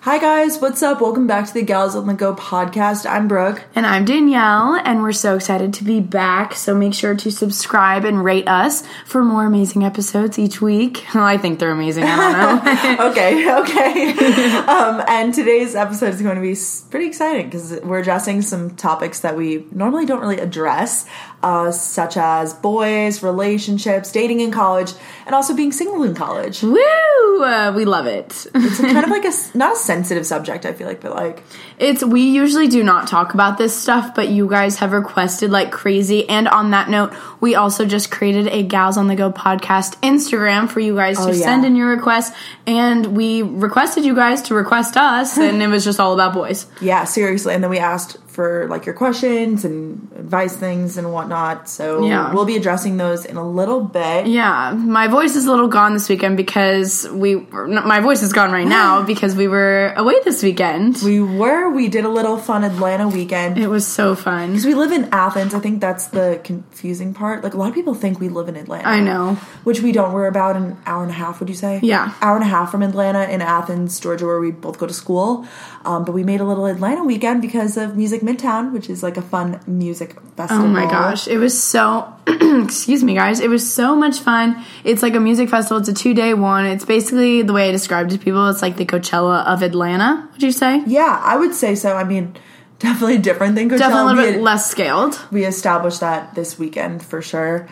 Hi guys, what's up? Welcome back to the Gals on the Go podcast. I'm Brooke. And I'm Danielle, and we're so excited to be back. So make sure to subscribe and rate us for more amazing episodes each week. Well, I think they're amazing. I don't know. Okay. And today's episode is going to be pretty exciting because we're addressing some topics that we normally don't really address, such as boys, relationships, dating in college, and also being single in college. Woo! We love it. It's kind of like not a sensitive subject, I feel like, but like... We usually do not talk about this stuff, but you guys have requested like crazy. And on that note, we also just created a Gals on the Go podcast Instagram for you guys to send in your requests. And we requested you guys to request us, and it was just all about boys. Yeah, seriously. And then we asked for like your questions and advice things and whatnot. So we'll be addressing those in a little bit. Yeah, my voice is a little gone this weekend because my voice is gone right now because we were away this weekend. We did a little fun Atlanta weekend. It was so fun. Because we live in Athens. I think that's the confusing part. Like, a lot of people think we live in Atlanta. I know. Which we don't. We're about an hour and a half, would you say? Yeah. Hour and a half from Atlanta in Athens, Georgia, where we both go to school. But we made a little Atlanta weekend because of Music Midtown, which is like a fun music festival. Oh my gosh. It was so... excuse me, guys. It was so much fun. It's like a music festival. It's a 2-day one. It's basically, the way I described it to people, it's like the Coachella of Atlanta, would you say? Yeah, I would say so. I mean, definitely different than Coachella. Definitely a little bit less scaled. We established that this weekend for sure.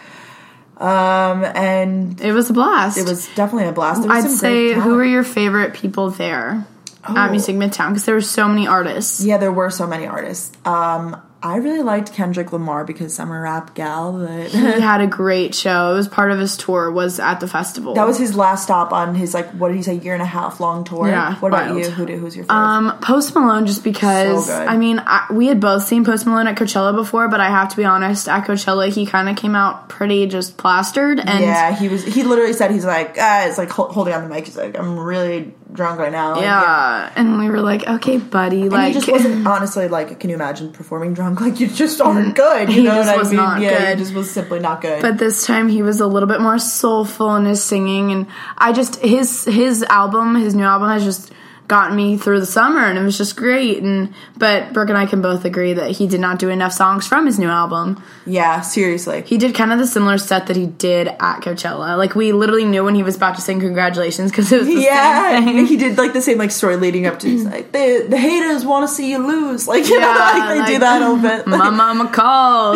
And it was a blast. It was definitely a blast. I'd say, who were your favorite people there at Music Midtown? Because there were so many artists. Yeah, there were so many artists. I really liked Kendrick Lamar because I'm a rap gal. But he had a great show. It was part of his tour, was at the festival. That was his last stop on his, like, what did he say, 1.5 year long tour? Yeah, what about you? Who's your favorite? Post Malone, just because, so good. I mean, we had both seen Post Malone at Coachella before, but I have to be honest, at Coachella, he kind of came out pretty just plastered. And yeah, he literally said, he's like, it's like holding on the mic, he's like, I'm really drunk right now. Like, yeah, and we were like, okay, buddy. And like, he just wasn't, honestly, like, can you imagine performing drunk? Like, you just aren't good, you know what I mean? Not yeah, good. he just was simply not good. But this time he was a little bit more soulful in his singing, and I just, his new album has just gotten me through the summer, and it was just great. But Brooke and I can both agree that he did not do enough songs from his new album. Yeah, seriously. He did kind of the similar set that he did at Coachella. Like, we literally knew when he was about to sing Congratulations because it was the same thing. He did like the same like story leading up to he's like, the haters want to see you lose. Like, you know, like they do that a little bit. My mama called.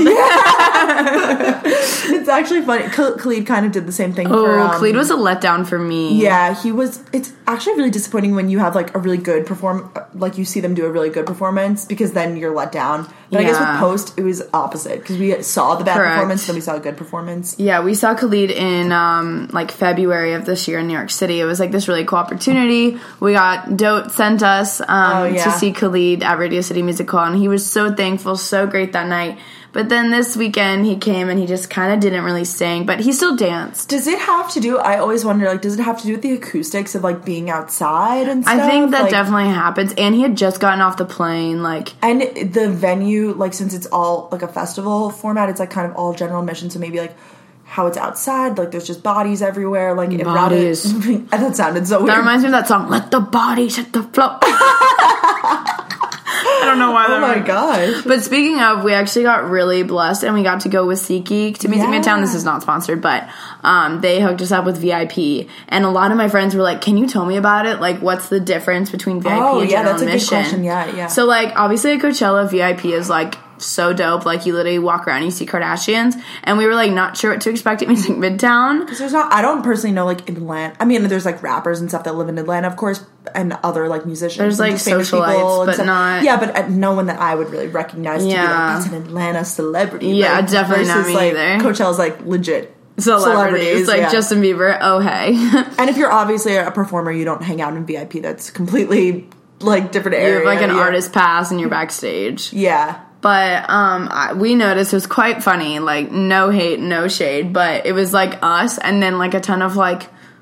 Yeah. It's actually funny. Khalid kind of did the same thing. Khalid was a letdown for me. Yeah, he was. It's actually really disappointing when you have like a really good like you see them do a really good performance, because then you're let down. But I guess with Post, it was opposite, because we saw the bad performance, then we saw a good performance. Yeah, we saw Khalid in like February of this year in New York City. It was like this really cool opportunity. We got Dote sent us to see Khalid at Radio City Music Hall, and he was so thankful, so great that night. But then this weekend he came and he just kind of didn't really sing, but he still danced. Does it have to do, I always wonder, like, does it have to do with the acoustics of, like, being outside and stuff? I think that like, definitely happens. And he had just gotten off the plane, like... And the venue, like, since it's all, like, a festival format, it's, like, kind of all general admission, so maybe, like, how it's outside, like, there's just bodies everywhere, like... Bodies. That sounded so weird. That reminds me of that song, Let the Bodies Hit the Floor. I don't know why. Oh my gosh. But speaking of, we actually got really blessed, and we got to go with SeatGeek to Music Midtown. This is not sponsored, but they hooked us up with VIP, and a lot of my friends were like, can you tell me about it? Like, what's the difference between VIP and general admission? That's a good question. Yeah. So, like, obviously at Coachella, VIP is, like, so dope. Like, you literally walk around and you see Kardashians, and we were like not sure what to expect at Music Midtown, because I don't personally know, like, Atlanta. I mean, there's like rappers and stuff that live in Atlanta, of course, and other like musicians. There's like socialites, but stuff. not no one that I would really recognize to be like, that's an Atlanta celebrity. Yeah, like, definitely not me like, either. Coachella's like legit celebrities, like Justin Bieber. Oh hey. And if you're obviously a performer, you don't hang out in VIP. That's completely like different area. You have like an artist pass and you're backstage. Yeah. But we noticed it was quite funny, like, no hate, no shade, but it was, like, us, and then, like, a ton of, like,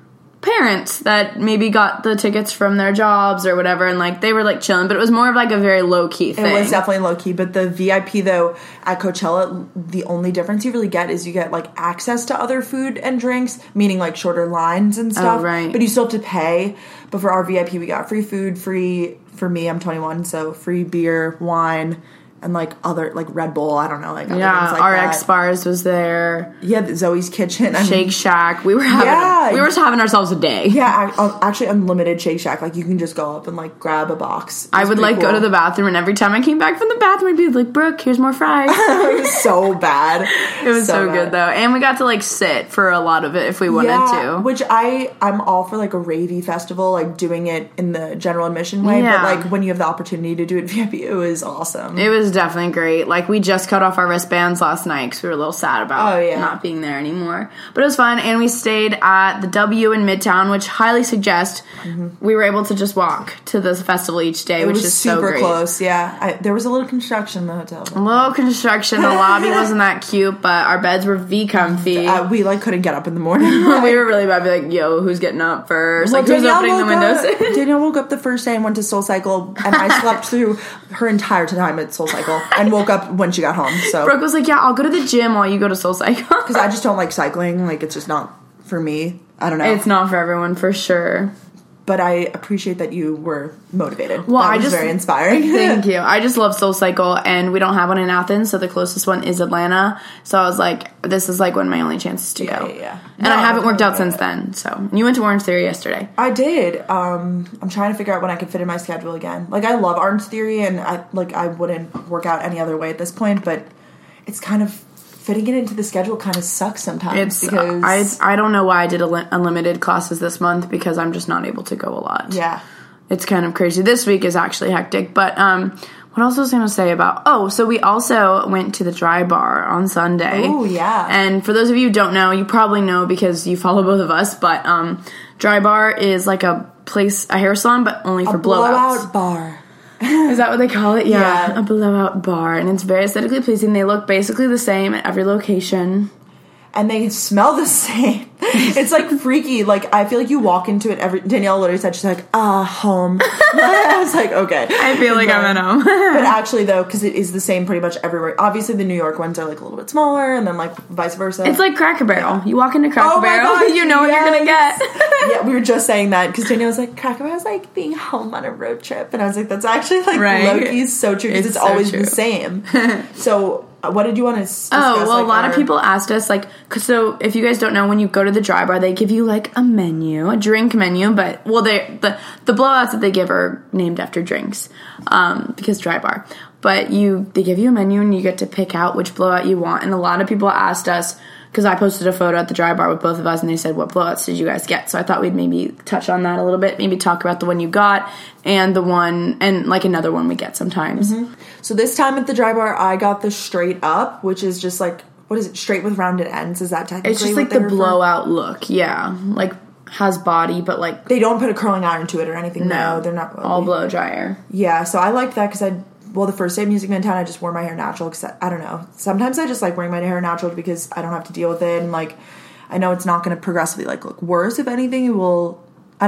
parents that maybe got the tickets from their jobs or whatever, and like they were like chilling, but it was more of like a very low-key thing. It was definitely low-key, but the VIP though at Coachella, the only difference you really get is you get like access to other food and drinks, meaning like shorter lines and stuff. Oh, right. But you still have to pay. But for our VIP, we got free food, free, for me, I'm 21, so free beer, wine, and like other, like Red Bull, I don't know, like other things like RX bars was there. Yeah, Zoe's Kitchen. Shake Shack. We were just having ourselves a day. Yeah, actually unlimited Shake Shack. Like you can just go up and like grab a box. I would like go to the bathroom, and every time I came back from the bathroom, I'd be like, Brooke, here's more fries. It was so bad. It was so good though. And we got to like sit for a lot of it if we wanted to. Which I'm all for like a ravey festival, like doing it in the general admission way. Yeah. But like when you have the opportunity to do it VIP, it was awesome. It was definitely great. Like we just cut off our wristbands last night because we were a little sad about not being there anymore. But it was fun, and we stayed at the W in Midtown, which highly suggest. We were able to just walk to the festival each day, which is so great. Super close, yeah. There was a little construction in the hotel. A little construction. The lobby wasn't that cute, but our beds were V-comfy. We like couldn't get up in the morning. We were really bad. Be like, yo, who's getting up first? Well, like, who's opening the windows? Danielle woke up the firfirst day and went to SoulCycle, and I slept through her entire time at SoulCycle and woke up when she got home. So Brooke was like, yeah, I'll go to the gym while you go to SoulCycle. Because I just don't like cycling. Like, it's just not for me. I don't know. It's not for everyone, for sure. But I appreciate that you were motivated. Well, that was very inspiring. Thank you. I just love SoulCycle, and we don't have one in Athens, so the closest one is Atlanta. So I was like, this is like one of my only chances to go. Yeah. And I haven't worked out since then. So and you went to Orange Theory yesterday. I did. I'm trying to figure out when I could fit in my schedule again. Like, I love Orange Theory, and I wouldn't work out any other way at this point. But it's kind of fitting it into the schedule kind of sucks sometimes. Because I don't know why I did unlimited classes this month, because I'm just not able to go a lot. Yeah. It's kind of crazy. This week is actually hectic. But what else was I going to say about... so we also went to the Dry Bar on Sunday. Oh, yeah. And for those of you who don't know, you probably know because you follow both of us, but Dry Bar is like a hair salon, but only for blowouts. Blowout bar. Is that what they call it? Yeah, a blowout bar. And it's very aesthetically pleasing. They look basically the same at every location. And they smell the same. It's like freaky. Like, I feel like you walk into it Danielle literally said, she's like, home. I was like, okay. I feel like I'm at home. But actually, though, because it is the same pretty much everywhere. Obviously, the New York ones are like a little bit smaller, and then like vice versa. It's like Cracker Barrel. You walk into Cracker Barrel, you know what you're going to get. Yeah, we were just saying that because Danielle was like, Cracker Barrel is like being home on a road trip. And I was like, that's actually like low-key so true because it's so always the same. So... what did you want to discuss? A lot of people asked us, like, so if you guys don't know, when you go to the Dry Bar, they give you, like, a drink menu, but, the blowouts that they give are named after drinks, because Dry Bar. But they give you a menu, and you get to pick out which blowout you want, and a lot of people asked us, because I posted a photo at the Dry Bar with both of us, and they said, what blowouts did you guys get? So I thought we'd maybe touch on that a little bit, maybe talk about the one you got, and the one, and like another one we get sometimes. Mm-hmm. So this time at the Dry Bar, I got the straight up, which is just like, what is it, straight with rounded ends? Is that technically It's just like the blowout look, yeah. Like, has body, but like... They don't put a curling iron to it or anything. No, they're not... All blow dryer. Yeah, so I liked that because the first day of Music Man Town, I just wore my hair natural because, I don't know. Sometimes I just like wearing my hair natural because I don't have to deal with it. And, like, I know it's not going to progressively, like, look worse. If anything, it will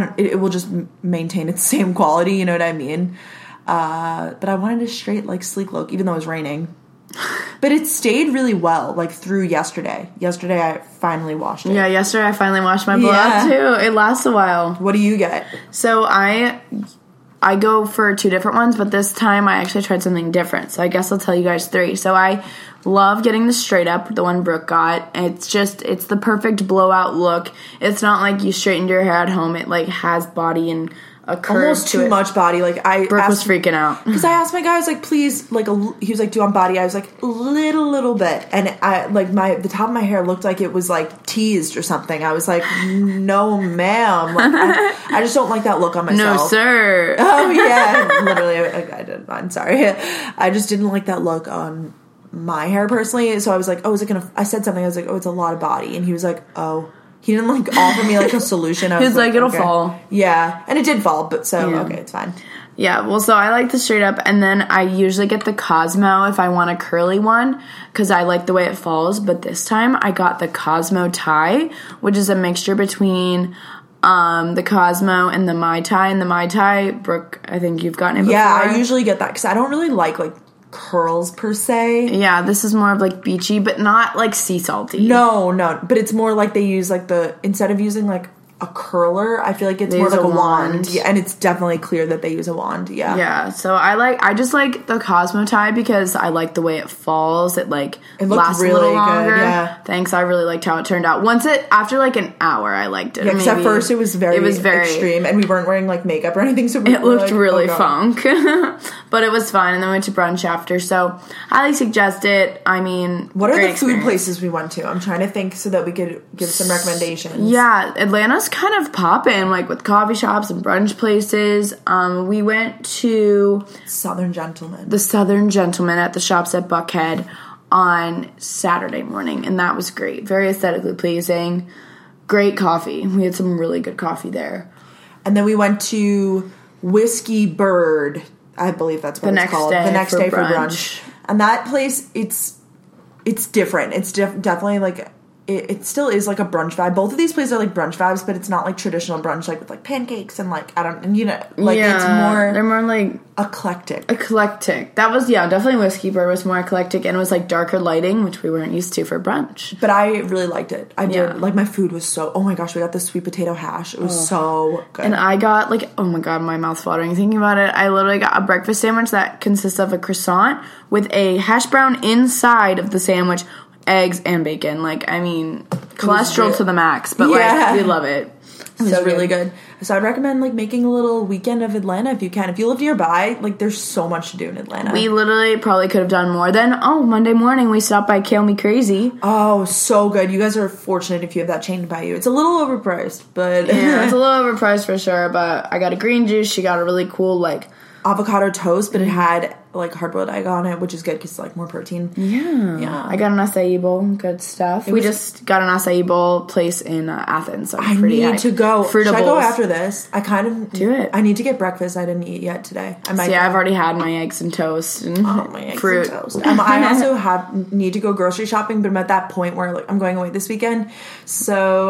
just maintain its same quality. You know what I mean? But I wanted a straight, like, sleek look, even though it was raining. But it stayed really well, like, through yesterday. Yesterday, I finally washed it. Yeah, yesterday I finally washed my blowout, too. It lasts a while. What do you get? So I go for 2 different ones, but this time I actually tried something different. So I guess I'll tell you guys 3. So I love getting the straight up, the one Brooke got. It's the perfect blowout look. It's not like you straightened your hair at home. It, like, has body and a curve almost to too it. Much body. Like, Brooke was freaking out because I asked my guy, I was like, please, like, he was like, do you want body? I was like, little bit, and I like the top of my hair looked like it was like teased or something. I was like, no, ma'am. Like, I just don't like that look on myself. No, sir. Oh yeah, literally, I did. I'm sorry. I just didn't like that look on my hair personally. So I was like, oh, is it gonna? I said something. I was like, oh, it's a lot of body, and he was like, oh. He didn't, like, offer me, like, a solution. He was like, it'll fall. Yeah. And it did fall, but okay, it's fine. Yeah, well, so I like the straight up, and then I usually get the Cosmo if I want a curly one, because I like the way it falls, but this time I got the Cosmo tie, which is a mixture between the Cosmo, and the Mai Tai. And the Mai Tai, Brooke, I think you've gotten it before. Yeah, I usually get that because I don't really like curls per se. Yeah, this is more of like beachy, but not like sea salty. No, but it's more like they use like instead of using like a curler, I feel like it's more like a wand. Yeah, and it's definitely clear that they use a wand. Yeah, so I just like the Cosmo tie because I like the way it falls. It lasts really a little longer. Good, yeah, thanks. I really liked how it turned out. After like an hour, I liked it. Yeah, because at first it was very extreme, and we weren't wearing like makeup or anything, so it looked really funk. But it was fun, and then we went to brunch after. So highly suggest it. I mean, what are the food places we went to? I'm trying to think so that we could give some recommendations. Yeah, Atlanta's kind of popping, like with coffee shops and brunch places. We went to Southern Gentleman at the Shops at Buckhead on Saturday morning, and that was great. Very aesthetically pleasing. Great coffee. We had some really good coffee there. And then we went to Whiskey Bird. I believe that's what it's called. The next day for brunch. And that place, it's different. It's definitely like it still is like a brunch vibe. Both of these places are like brunch vibes, but it's not like traditional brunch, like with like pancakes and like it's more. They're more like eclectic. That was definitely Whiskey Bird was more eclectic, and it was like darker lighting, which we weren't used to for brunch. But I really liked it. I did. Like my food was so. Oh my gosh, we got this sweet potato hash. It was so good. And I got like, oh my god, my mouth's watering thinking about it. I literally got a breakfast sandwich that consists of a croissant with a hash brown inside of the sandwich, eggs and bacon. Like, I mean, cholesterol to the max, but like we love it. It was really good. So I'd recommend like making a little weekend of Atlanta if you can. If you live nearby, like there's so much to do in Atlanta. We literally probably could have done more. Then Monday morning we stopped by Kale Me Crazy. Oh, so good. You guys are fortunate if you have that chain by you. It's a little overpriced, but yeah, it's a little overpriced for sure. But I got a green juice. She got a really cool like avocado toast, but it had like hard-boiled egg on it, which is good because it's like more protein. Yeah. I got an acai bowl. Good stuff. We just got an acai bowl place in Athens. So I need to go. Should I go after this? I kind of do it. I need to get breakfast. I didn't eat yet today. I've already had my eggs and toast and my eggs fruit. And toast. I also need to go grocery shopping, but I'm at that point where like I'm going away this weekend. So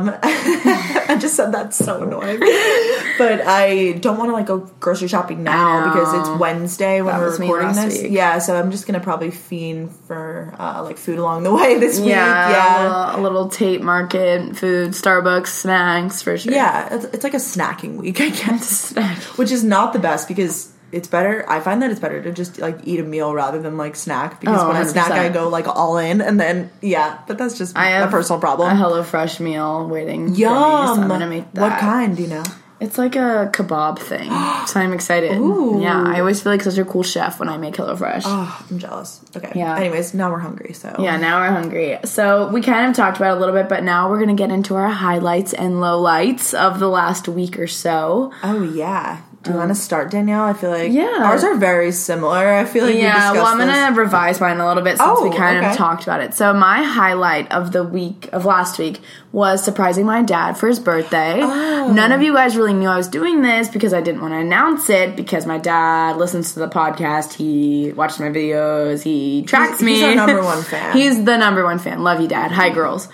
I just said that's so annoying, but I don't want to like go grocery shopping now because it's Wednesday when we're recording this. Week. Yeah, so I'm just gonna probably fiend for like food along the way this week. Yeah, a little Tate Market, food, Starbucks, snacks for sure. Yeah, it's like a snacking week, I guess. Which is not the best because it's better. I find that it's better to just like eat a meal rather than like snack because when 100%. I snack, I go like all in and then but that's just a personal problem. A HelloFresh meal waiting. Yum. For me, so I'm gonna make that. What kind? Do you know? It's like a kebab thing, so I'm excited. Ooh. Yeah, I always feel like such a cool chef when I make HelloFresh. Oh, I'm jealous. Okay. Yeah. Anyways, now we're hungry, so. Yeah, now we're hungry. So we kind of talked about it a little bit, but now we're going to get into our highlights and lowlights of the last week or so. Oh, yeah. Do you want to start, Danielle? I feel like ours are very similar. I feel like I'm going to revise mine a little bit since we kind of talked about it. So my highlight of last week was surprising my dad for his birthday. Oh. None of you guys really knew I was doing this because I didn't want to announce it because my dad listens to the podcast. He watches my videos. He tracks me. He's our number one fan. He's the number one fan. Love you, Dad. Hi, girls.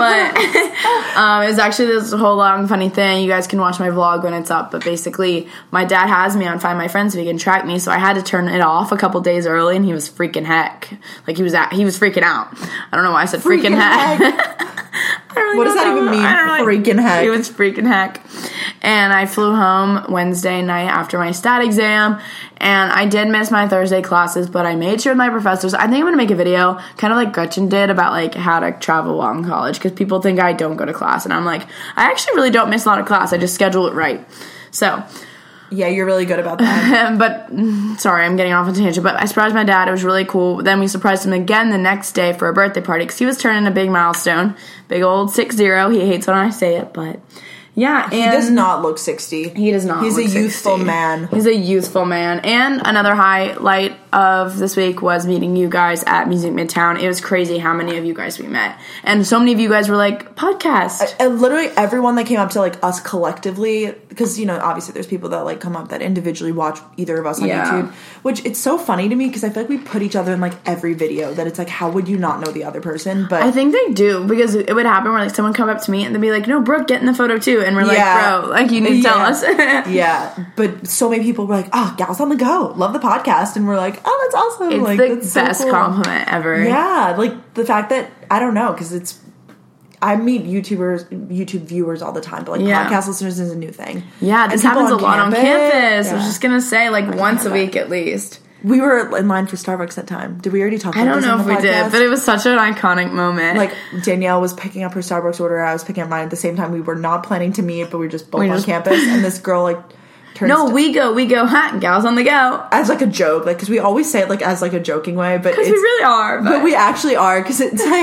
It was actually this whole long funny thing. You guys can watch my vlog when it's up, but basically my dad has me on Find My Friends so he can track me, so I had to turn it off a couple days early, and he was freaking heck. Like he was freaking out. I don't know why I said freaking heck. What does that even mean? Freaking heck. He was freaking heck. And I flew home Wednesday night after my stat exam, and I did miss my Thursday classes, but I made sure my professors, I think I'm going to make a video, kind of like Gretchen did, about like how to travel while in college, because people think I don't go to class, and I'm like, I actually really don't miss a lot of class, I just schedule it right. So... yeah, you're really good about that. But, sorry, I'm getting off on a tangent, but I surprised my dad. It was really cool. Then we surprised him again the next day for a birthday party because he was turning a big milestone. Big old 60. He hates when I say it, but yeah. And he does not look 60. He does not He's look 60. He's a youthful man. He's a youthful man. And another highlight of this week was meeting you guys at Music Midtown. It was crazy how many of you guys we met. And so many of you guys were like, podcast. Literally everyone that came up to, like, us collectively, because, you know, obviously there's people that, like, come up that individually watch either of us on YouTube, which it's so funny to me because I feel like we put each other in, like, every video that it's like, how would you not know the other person? But I think they do, because it would happen where, like, someone come up to me and they'd be like, no, Brooke, get in the photo too. And we're like, bro, like, you need to tell us. Yeah. But so many people were like, oh, Gals on the Go, love the podcast. And we're like, oh, that's awesome. It's like, the that's best so cool. compliment ever. Yeah. Like, the fact that, I don't know, because I meet YouTube viewers all the time, but, like, podcast listeners is a new thing. Yeah, this happens a lot on campus. I was just going to say, like, once a week at least. We were in line for Starbucks that time. Did we already talk about this? I don't know if we did, but it was such an iconic moment. Like, Danielle was picking up her Starbucks order, I was picking up mine at the same time. We were not planning to meet, but we were just both on campus, and this girl, like, we go, Gals on the Go. As, like, a joke, like, because we always say it, like, as, like, a joking way, but because we really are. But we actually are, because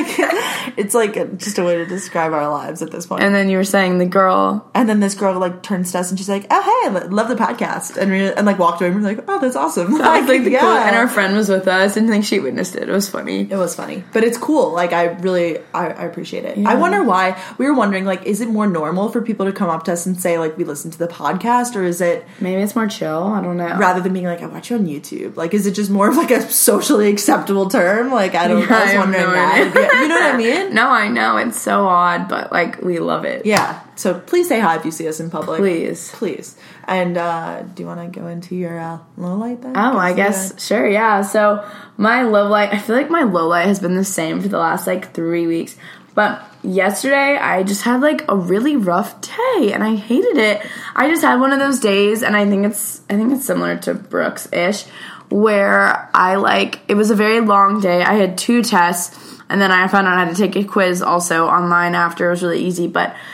it's like just a way to describe our lives at this point. And then you were saying the girl. And then this girl, like, turns to us, and she's like, oh, hey, love the podcast. And like, walked away, and we were like, oh, that's awesome. That was, like, the cool. And our friend was with us, and, like, she witnessed it. It was funny. It was funny. But it's cool. Like, I appreciate it. Yeah. I wonder why. We were wondering, like, is it more normal for people to come up to us and say, like, we listen to the podcast, or is it... Maybe it's more chill. I don't know. Rather than being like, I watch you on YouTube. Like, is it just more of, like, a socially acceptable term? Like, I don't know. I was wondering that. Yeah, you know what I mean? No, I know. It's so odd, but, like, we love it. Yeah. So please say hi if you see us in public. Please. And do you want to go into your low light then? Oh, I guess. Sure, yeah. So my low light, I feel like my low light has been the same for the last, like, 3 weeks. But yesterday, I just had, like, a really rough day, and I hated it. I just had one of those days, and I think it's similar to Brooks-ish, where it was a very long day. I had 2 tests, and then I found out I had to take a quiz also online after. It was really easy,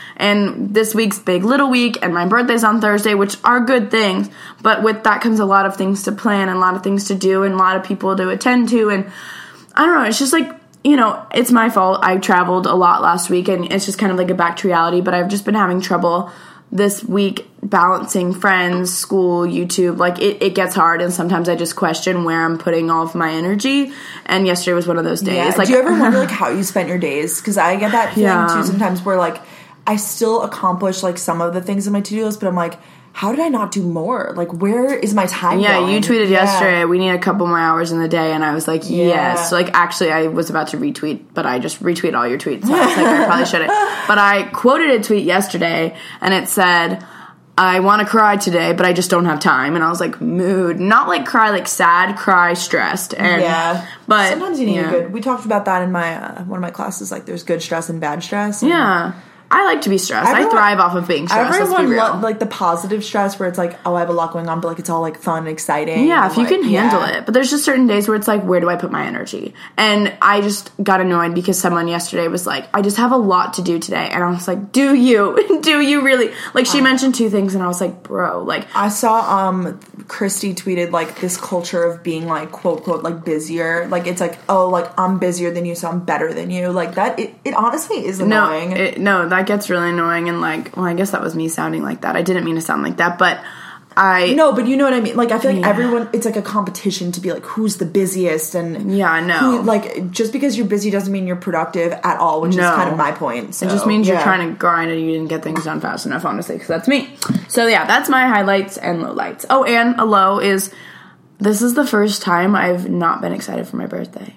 and this week's Big Little Week, and my birthday's on Thursday, which are good things, but with that comes a lot of things to plan, and a lot of things to do, and a lot of people to attend to, and I don't know, it's just, like, you know, it's my fault. I traveled a lot last week, and it's just kind of like a back to reality, but I've just been having trouble this week balancing friends, school, YouTube. Like, it gets hard, and sometimes I just question where I'm putting all of my energy, and yesterday was one of those days. Yeah. Like, do you ever wonder, like, how you spent your days? Because I get that feeling, too, sometimes where, like, I still accomplish, like, some of the things on my to-do list, but I'm like, how did I not do more? Like, where is my time going? You tweeted yesterday, we need a couple more hours in the day, and I was like, yes. So, like, actually, I was about to retweet, but I just retweet all your tweets, so I was like, I probably shouldn't. But I quoted a tweet yesterday, and it said, I want to cry today, but I just don't have time. And I was like, mood. Not, like, cry, like, sad, cry, stressed. And, but sometimes you need a good... We talked about that in my one of my classes, like, there's good stress and bad stress. And I like to be stressed. I thrive off of being stressed. Everyone like the positive stress where it's like, oh, I have a lot going on, but, like, it's all, like, fun and exciting. Yeah, and, if you can handle it. But there's just certain days where it's like, where do I put my energy? And I just got annoyed because someone yesterday was like, I just have a lot to do today. And I was like, do you? Do you really? Like, she mentioned 2 things, and I was like, bro, like... I saw Christy tweeted, like, this culture of being, like, quote, quote, like, busier. Like, it's like, oh, like, I'm busier than you, so I'm better than you. Like, that, it honestly is annoying. No, that gets really annoying. And, like, well, I guess that was me sounding like that. I didn't mean to sound like that, but No, but you know what I mean? Like, I feel like everyone... It's like a competition to be, like, who's the busiest, and... Yeah, I know. Like, just because you're busy doesn't mean you're productive at all, which is kind of my point. So, it just means you're trying to grind and you didn't get things done fast enough, honestly, because that's me. So, yeah, that's my highlights and lowlights. Oh, and a low is... This is the first time I've not been excited for my birthday.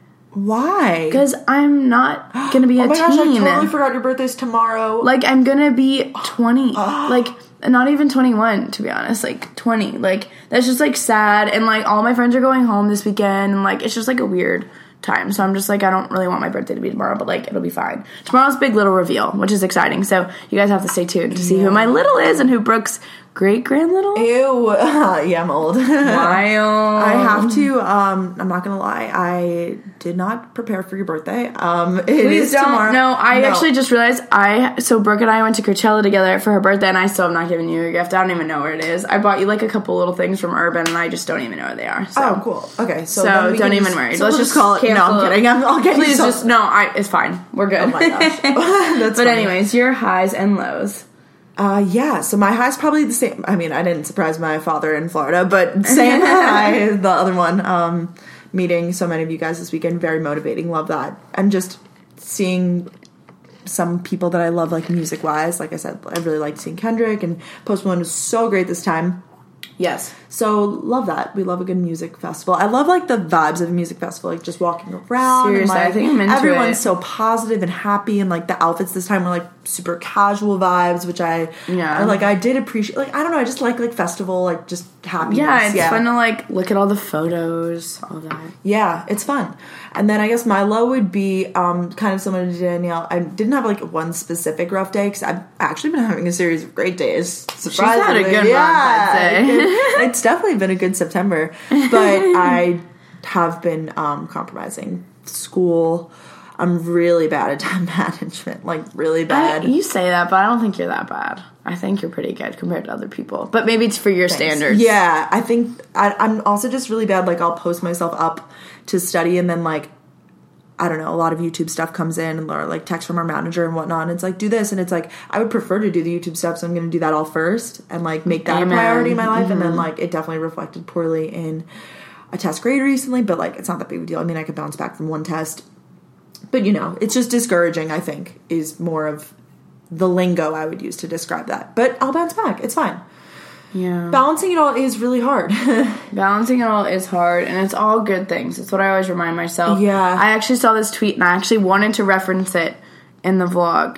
Why? Because I'm not gonna be a teen. Oh my gosh, I totally forgot your birthday's tomorrow. Like, I'm gonna be 20. Like, not even 21, to be honest. Like, 20. Like, that's just, like, sad. And, like, all my friends are going home this weekend. And, like, it's just, like, a weird time. So I'm just, like, I don't really want my birthday to be tomorrow. But, like, it'll be fine. Tomorrow's Big Little reveal, which is exciting. So you guys have to stay tuned to see who my little is and who Brooke's great-grand little? Ew. Yeah, I'm old. Wild. I have to, I'm not gonna lie, I did not prepare for your birthday. Please don't. Tomorrow. No, I actually just realized so Brooke and I went to Coachella together for her birthday, and I still have not given you a gift. I don't even know where it is. I bought you, like, a couple little things from Urban, and I just don't even know where they are. So. Oh, cool. Okay, so don't even worry. So let's just call it. No, I'm kidding. I'll get Please it's fine. We're good. Oh my gosh. But anyways, your highs and lows. Yeah, so my high's probably the same. I mean, I didn't surprise my father in Florida, but same high, the other one. Meeting so many of you guys this weekend, very motivating, love that. And just seeing some people that I love, like, music-wise. Like I said, I really liked seeing Kendrick, and Post Malone was so great this time. Yes. So, love that. We love a good music festival. I love, like, the vibes of a music festival, like, just walking around. Seriously, and, like, I think I'm into everyone's it. so positive and happy, and, like, the outfits this time were, like, super casual vibes, which I did appreciate. Like, I don't know, I just like festival, like, just happiness. Yeah, it's fun to, like, look at all the photos, all that. Yeah, it's fun. And then I guess my low would be kind of similar to Danielle. I didn't have, like, one specific rough day, because I've actually been having a series of great days. She's had a good month, I'd say. It's definitely been a good September. But I have been compromising school. I'm really bad at time management, like, really bad. You say that, but I don't think you're that bad. I think you're pretty good compared to other people. But maybe it's for your standards. Yeah, I think I'm also just really bad. Like, I'll post myself up to study, and then, like, I don't know, a lot of YouTube stuff comes in, or, like, text from our manager and whatnot, and it's like, do this, and it's like, I would prefer to do the YouTube stuff, so I'm going to do that all first, and, like, make that a priority in my life, and then, like, it definitely reflected poorly in a test grade recently, but, like, it's not that big of a deal. I mean, I could bounce back from one test, but, you know, it's just discouraging, I think, is more of the lingo I would use to describe that, but I'll bounce back. It's fine. Yeah. Balancing it all is really hard. Balancing it all is hard, and it's all good things. It's what I always remind myself. Yeah. I actually saw this tweet, and I actually wanted to reference it in the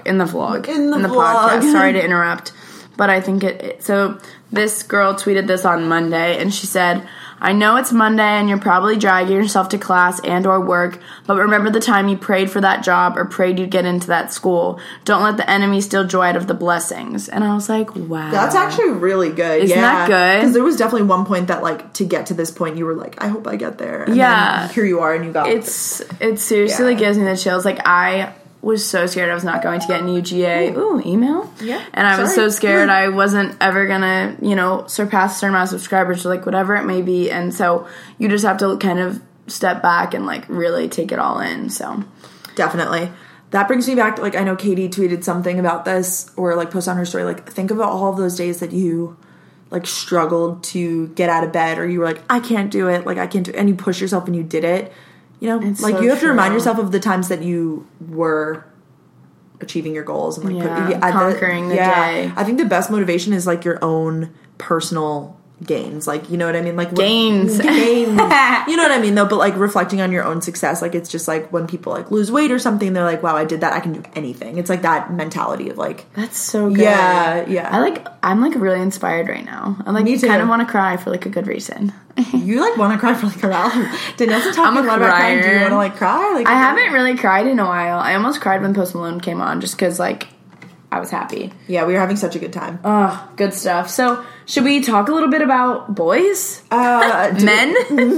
podcast. Sorry to interrupt, but I think so this girl tweeted this on Monday, and she said, I know it's Monday and you're probably dragging yourself to class and or work, but remember the time you prayed for that job or prayed you'd get into that school. Don't let the enemy steal joy out of the blessings. And I was like, wow. That's actually really good. Isn't that good? Because there was definitely one point that, like, to get to this point, you were like, I hope I get there. And then here you are, and you got it seriously like, gives me the chills. Like, I was so scared I was not going to get an UGA. Ooh, email? Yeah. And I was so scared I wasn't ever gonna, surpass a certain amount of subscribers, or, like, whatever it may be. And so you just have to kind of step back and, like, really take it all in, so. Definitely. That brings me back to, like, I know Katie tweeted something about this, or, like, posted on her story, like, think about all of those days that you, like, struggled to get out of bed, or you were like, I can't do it, like, I can't do it, and you pushed yourself and you did it. You know, it's like, so you have to true. remind yourself of the times that you were achieving your goals and, like, conquering the day. I think the best motivation is, like, your own personal gains. Like, you know what I mean? Like, gains. You know what I mean, though? But, like, reflecting on your own success, like, it's just, like, when people, like, lose weight or something, they're like, wow, I did that, I can do anything. It's, like, that mentality of, like... That's so good. Yeah. I'm, like, really inspired right now. I, like, kind of want to cry for, like, a good reason. You, like, want to cry for, like, a while. Danielle's talking a lot about crying. Do you want to, like, cry? Like, I haven't really cried in a while. I almost cried when Post Malone came on, just because, like, I was happy. Yeah, we were having such a good time. Oh, good stuff. So, should we talk a little bit about boys? Men?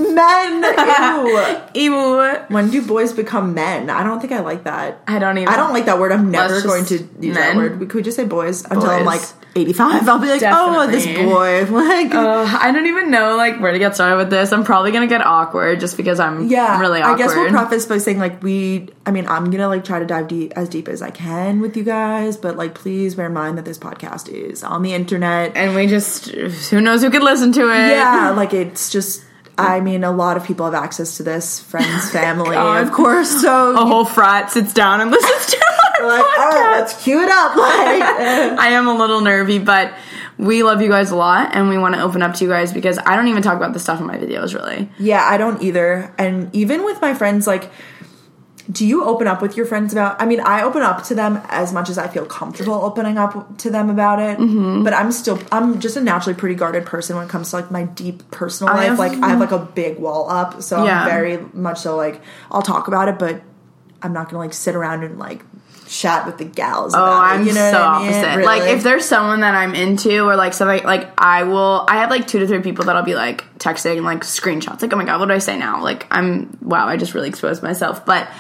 Men! Ew. When do boys become men? I don't think I like that. I don't like that word. I'm never going to use that word. Could we just say boys until I'm, like, 85? I'll be like, oh, this boy. Like, I don't even know, like, where to get started with this. I'm probably gonna get awkward just because I'm really awkward. I guess we'll preface by saying, like, I'm gonna, like, try to dive as deep as I can with you guys, but, like, please bear in mind that this podcast is on the internet. And we just, who knows who could listen to it. Yeah, like, it's just, I mean, a lot of people have access to this, friends, family, of course, so... A whole frat sits down and listens to our like, podcast. All right, let's cue it up. Like, I am a little nervy, but we love you guys a lot, and we want to open up to you guys, because I don't even talk about this stuff in my videos, really. Yeah, I don't either. And even with my friends, like... Do you open up with your friends about... I mean, I open up to them as much as I feel comfortable opening up to them about it. Mm-hmm. But I'm just a naturally pretty guarded person when it comes to, like, my deep personal life. I have, like, a big wall up. So I'm very much so, like, I'll talk about it, but I'm not going to, like, sit around and, like, chat with the gals about it. You know so what I mean? opposite. Really? Like, if there's someone that I'm into, or, like, something, like, I have, like, 2 to 3 people that I'll be, like, texting, like, screenshots. Like, oh my god, what do I say now? Like, I just really exposed myself. But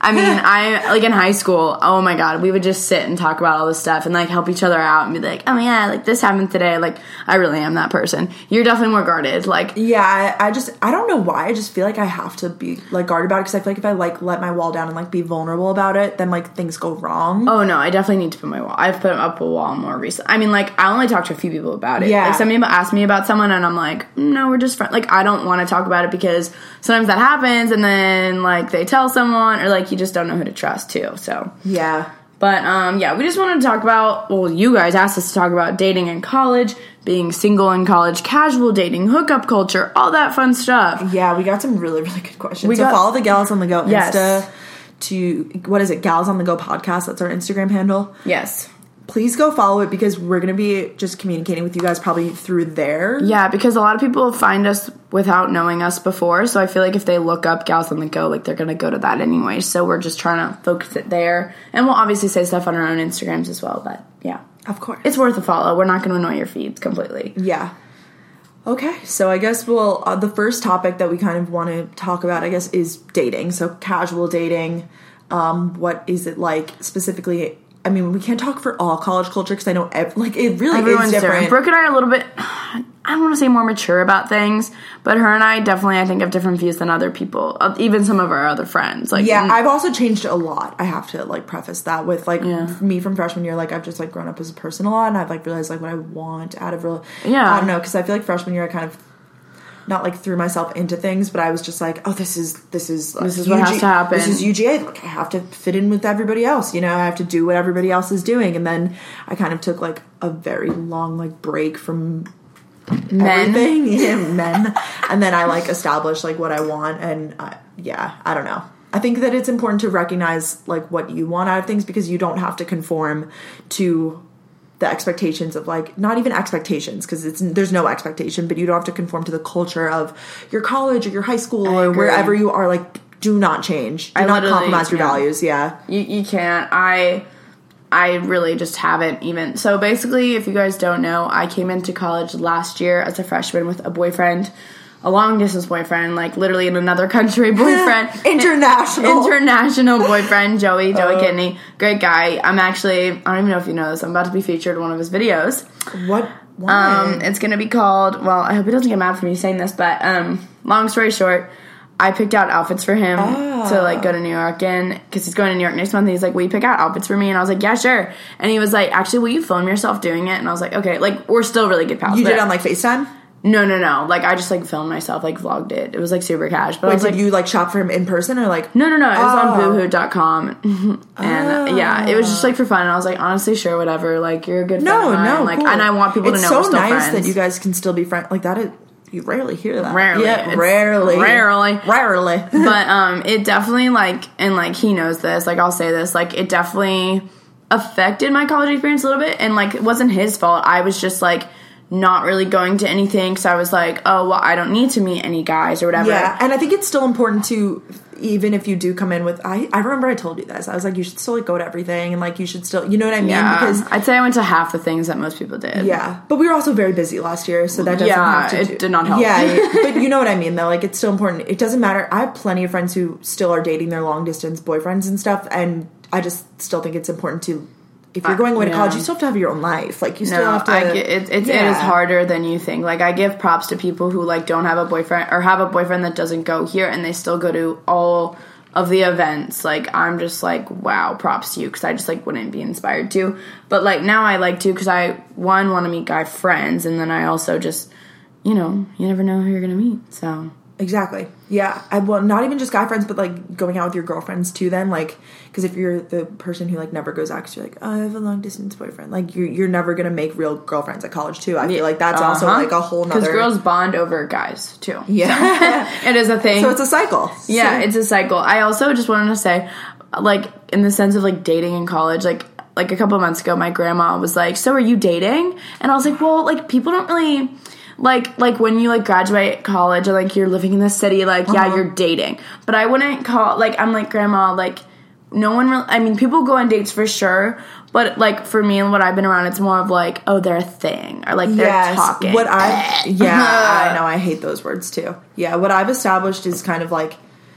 I mean, I, like, in high school, oh my god, we would just sit and talk about all this stuff and, like, help each other out and be like, oh yeah, like, this happened today. Like, I really am that person. You're definitely more guarded. Like, yeah, I don't know why. I just feel like I have to be, like, guarded about it, because I feel like if I, like, let my wall down and, like, be vulnerable about it, then, like, things go wrong. Oh no, I definitely need to put my wall. I've put up a wall more recently. I mean, like, I only talked to a few people about it. Yeah. Like, somebody asked me about someone and I'm like, no, we're just friends. Like, I don't want to talk about it because sometimes that happens and then, like, they tell someone, or, like, you just don't know who to trust too. So yeah. But yeah, we just wanted to talk about, well, you guys asked us to talk about dating in college, being single in college, casual dating, hookup culture, all that fun stuff. Yeah, we got some really, really good questions. So follow the Gals on the Go Insta to, what is it, Gals on the Go podcast. That's our Instagram handle. Yes. Please go follow it, because we're going to be just communicating with you guys probably through there. Yeah, because a lot of people find us without knowing us before. So I feel like if they look up Gals on the Go, like, they're going to go to that anyway. So we're just trying to focus it there. And we'll obviously say stuff on our own Instagrams as well. But yeah. Of course. It's worth a follow. We're not going to annoy your feeds completely. Yeah. Okay, so I guess the first topic that we kind of want to talk about, I guess, is dating. So casual dating. What is it like specifically? I mean, we can't talk for all college culture, because I know, it really Everyone's is different. Brooke and I are a little bit, I don't want to say more mature about things, but her and I definitely, I think, have different views than other people, even some of our other friends. Like, yeah, I've also changed a lot. I have to, like, preface that with, like, me from freshman year, like, I've just, like, grown up as a person a lot, and I've, like, realized, like, what I want out of I don't know, because I feel like freshman year I kind of not, like, threw myself into things, but I was just like, oh, this is what has to happen. This is UGA. Like, I have to fit in with everybody else. You know, I have to do what everybody else is doing. And then I kind of took, like, a very long, like, break from everything. Yeah, men. And then I, like, established, like, what I want. And, I don't know. I think that it's important to recognize, like, what you want out of things, because you don't have to conform to the expectations of, like, not even expectations, because there's no expectation, but you don't have to conform to the culture of your college or your high school or wherever you are. Like, do not change. Do not compromise your values. Yeah. You can't. I really just haven't even. So basically, if you guys don't know, I came into college last year as a freshman with a boyfriend. A long-distance boyfriend, like, literally in another country boyfriend. International boyfriend, Joey Kidney. Great guy. I don't even know if you know this, I'm about to be featured in one of his videos. What? Why? It's going to be called, well, I hope he doesn't get mad for me saying this, but long story short, I picked out outfits for him to, like, go to New York in, because he's going to New York next month, and he's like, will you pick out outfits for me? And I was like, yeah, sure. And he was like, actually, will you film yourself doing it? And I was like, okay. Like, we're still really good pals. You did it on, like, FaceTime? No. Like, I just, like, filmed myself, like, vlogged it. It was, like, super cash. But I was did you, like, shop for him in person, or, like... No. It was on boohoo.com. And, yeah, it was just, like, for fun. And I was like, honestly, sure, whatever. Like, you're a good friend of mine. Like, cool. And I want people to know we're still friends. It's so nice that you guys can still be friends. Like, that is... You rarely hear that. Rarely. Yeah, rarely. But, it definitely, like... And, like, he knows this. Like, I'll say this. Like, it definitely affected my college experience a little bit. And, like, it wasn't his fault. I was just, like... not really going to anything, because I was like, oh, well, I don't need to meet any guys or whatever. Yeah, and I think it's still important to, even if you do come in with, I remember I told you this, I was like, you should still, like, go to everything, and, like, you should still, you know what I mean? Yeah, because I'd say I went to half the things that most people did. Yeah, but we were also very busy last year, so that doesn't have to it did not help. Yeah, but you know what I mean, though, like, it's still important. It doesn't matter. I have plenty of friends who still are dating their long-distance boyfriends and stuff, and I just still think it's important to, if you're going away to college, you still have to have your own life. Like, you still have to... It is harder than you think. Like, I give props to people who, like, don't have a boyfriend, or have a boyfriend that doesn't go here, and they still go to all of the events. Like, I'm just like, wow, props to you, because I just, like, wouldn't be inspired to. But, like, now I like to, because I, one, want to meet guy friends, and then I also just, you know, you never know who you're going to meet, so... Exactly. Yeah. Well, not even just guy friends, but, like, going out with your girlfriends, too, then. Like, because if you're the person who, like, never goes out, because you're like, oh, I have a long-distance boyfriend. Like, you're never going to make real girlfriends at college, too. I feel like that's also, like, a whole nother... Because girls bond over guys, too. Yeah. It is a thing. So it's a cycle. Yeah, it's a cycle. I also just wanted to say, like, in the sense of, like, dating in college, like a couple of months ago, my grandma was like, so are you dating? And I was like, well, like, people don't really... Like when you, like, graduate college and, like, you're living in the city, like, yeah, you're dating. But I wouldn't call, like, I'm like, Grandma, like, no one really, I mean, people go on dates for sure, but, like, for me and what I've been around, it's more of, like, oh, they're a thing, or, like, they're talking. I know, I hate those words, too. Yeah, what I've established is kind of, like,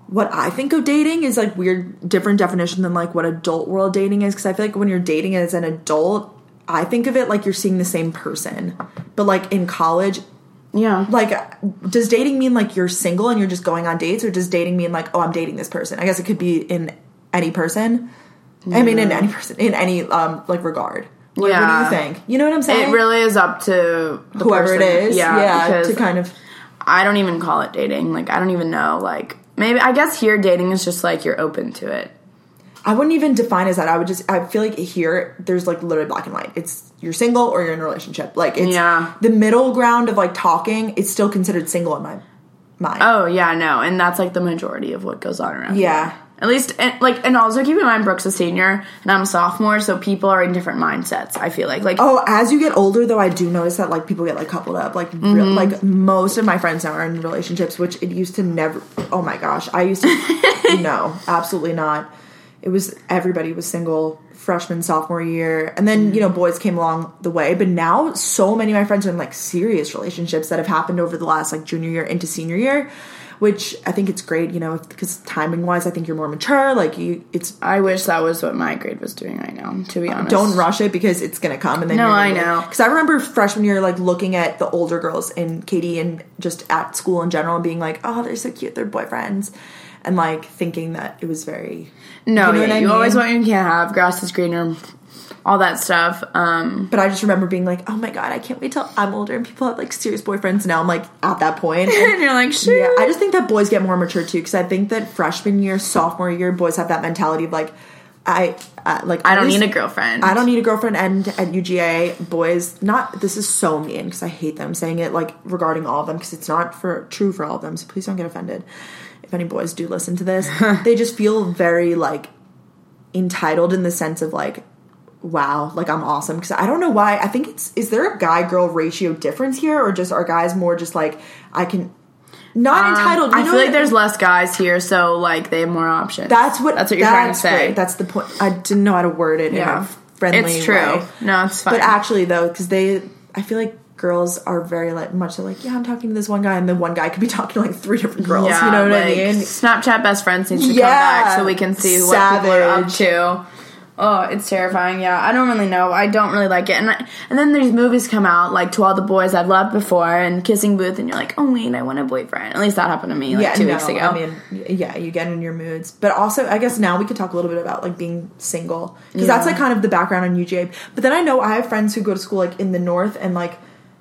what I think of dating is, like, weird, different definition than, like, what adult world dating is. Because I feel like when you're dating as an adult, I think of it like you're seeing the same person. But, like, in college, like, does dating mean, like, you're single and you're just going on dates? Or does dating mean, like, oh, I'm dating this person? I guess it could be in any person. I mean, in any person, in any, like, regard. What do you think? You know what I'm saying? It really is up to the whoever person. it is. Yeah, to kind of... I don't even call it dating. Like, I don't even know, like... Maybe, I guess here dating is just, like, you're open to it. I wouldn't even define as that. I feel like here, there's, like, literally black and white. It's, you're single or you're in a relationship. Like, it's the middle ground of, like, talking, it's still considered single in my mind. Oh, yeah, no. And that's, like, the majority of what goes on around here. At least, and also keep in mind, Brooke's a senior, and I'm a sophomore, so people are in different mindsets, I feel like. Oh, as you get older, though, I do notice that, like, people get, like, coupled up. Like, like, most of my friends now are in relationships, which it used to never... Oh, my gosh. I used to... No, absolutely not. It was... Everybody was single freshman, sophomore year. And then, you know, boys came along the way. But now, so many of my friends are in, like, serious relationships that have happened over the last, like, junior year into senior year. Which I think it's great, you know, because timing-wise, I think you're more mature. Like, I wish that was what my grade was doing right now, to be honest. Don't rush it, because it's going to come. And then no, I know. Because I remember freshman year, like, looking at the older girls in Katie and just at school in general and being like, oh, they're so cute, they're boyfriends. And, like, thinking that it was very... No, you know you always want what you can't have. Grass is greener. All that stuff. But I just remember being like, oh my god, I can't wait till I'm older and people have, like, serious boyfriends. Now I'm, like, at that point. And you're like, shit. Yeah, I just think that boys get more mature, too. Because I think that freshman year, sophomore year, boys have that mentality of, like, I don't need a girlfriend. I don't need a girlfriend. And at UGA, boys, this is so mean, because I hate them saying it, like, regarding all of them, because it's not true for all of them. So please don't get offended if any boys do listen to this. They just feel very, like, entitled in the sense of, like, wow, like, I'm awesome. Because I don't know why. I think is there a guy-girl ratio difference here? Or just are guys more just, like, I can... Not entitled. I feel like there's less guys here, so, like, they have more options. That's what you're trying to say. Great. That's the point. I didn't know how to word it in a friendly way. It's true. No, it's fine. But actually, though, because I feel like girls are very, like, much like, yeah, I'm talking to this one guy, and the one guy could be talking to, like, 3 different girls. Yeah, you know what I mean? Snapchat best friends needs to come back so we can see what people are up to. Oh, it's terrifying. Yeah, I don't really know. I don't really like it. And then these movies come out, like, To All the Boys I've Loved Before and Kissing Booth, and you're like, oh, wait, I want a boyfriend. At least that happened to me, like, 2 weeks ago. I mean, yeah, you get in your moods. But also, I guess now we could talk a little bit about, like, being single. Because that's, like, kind of the background on UGA. But then I know I have friends who go to school, like, in the north, and, like,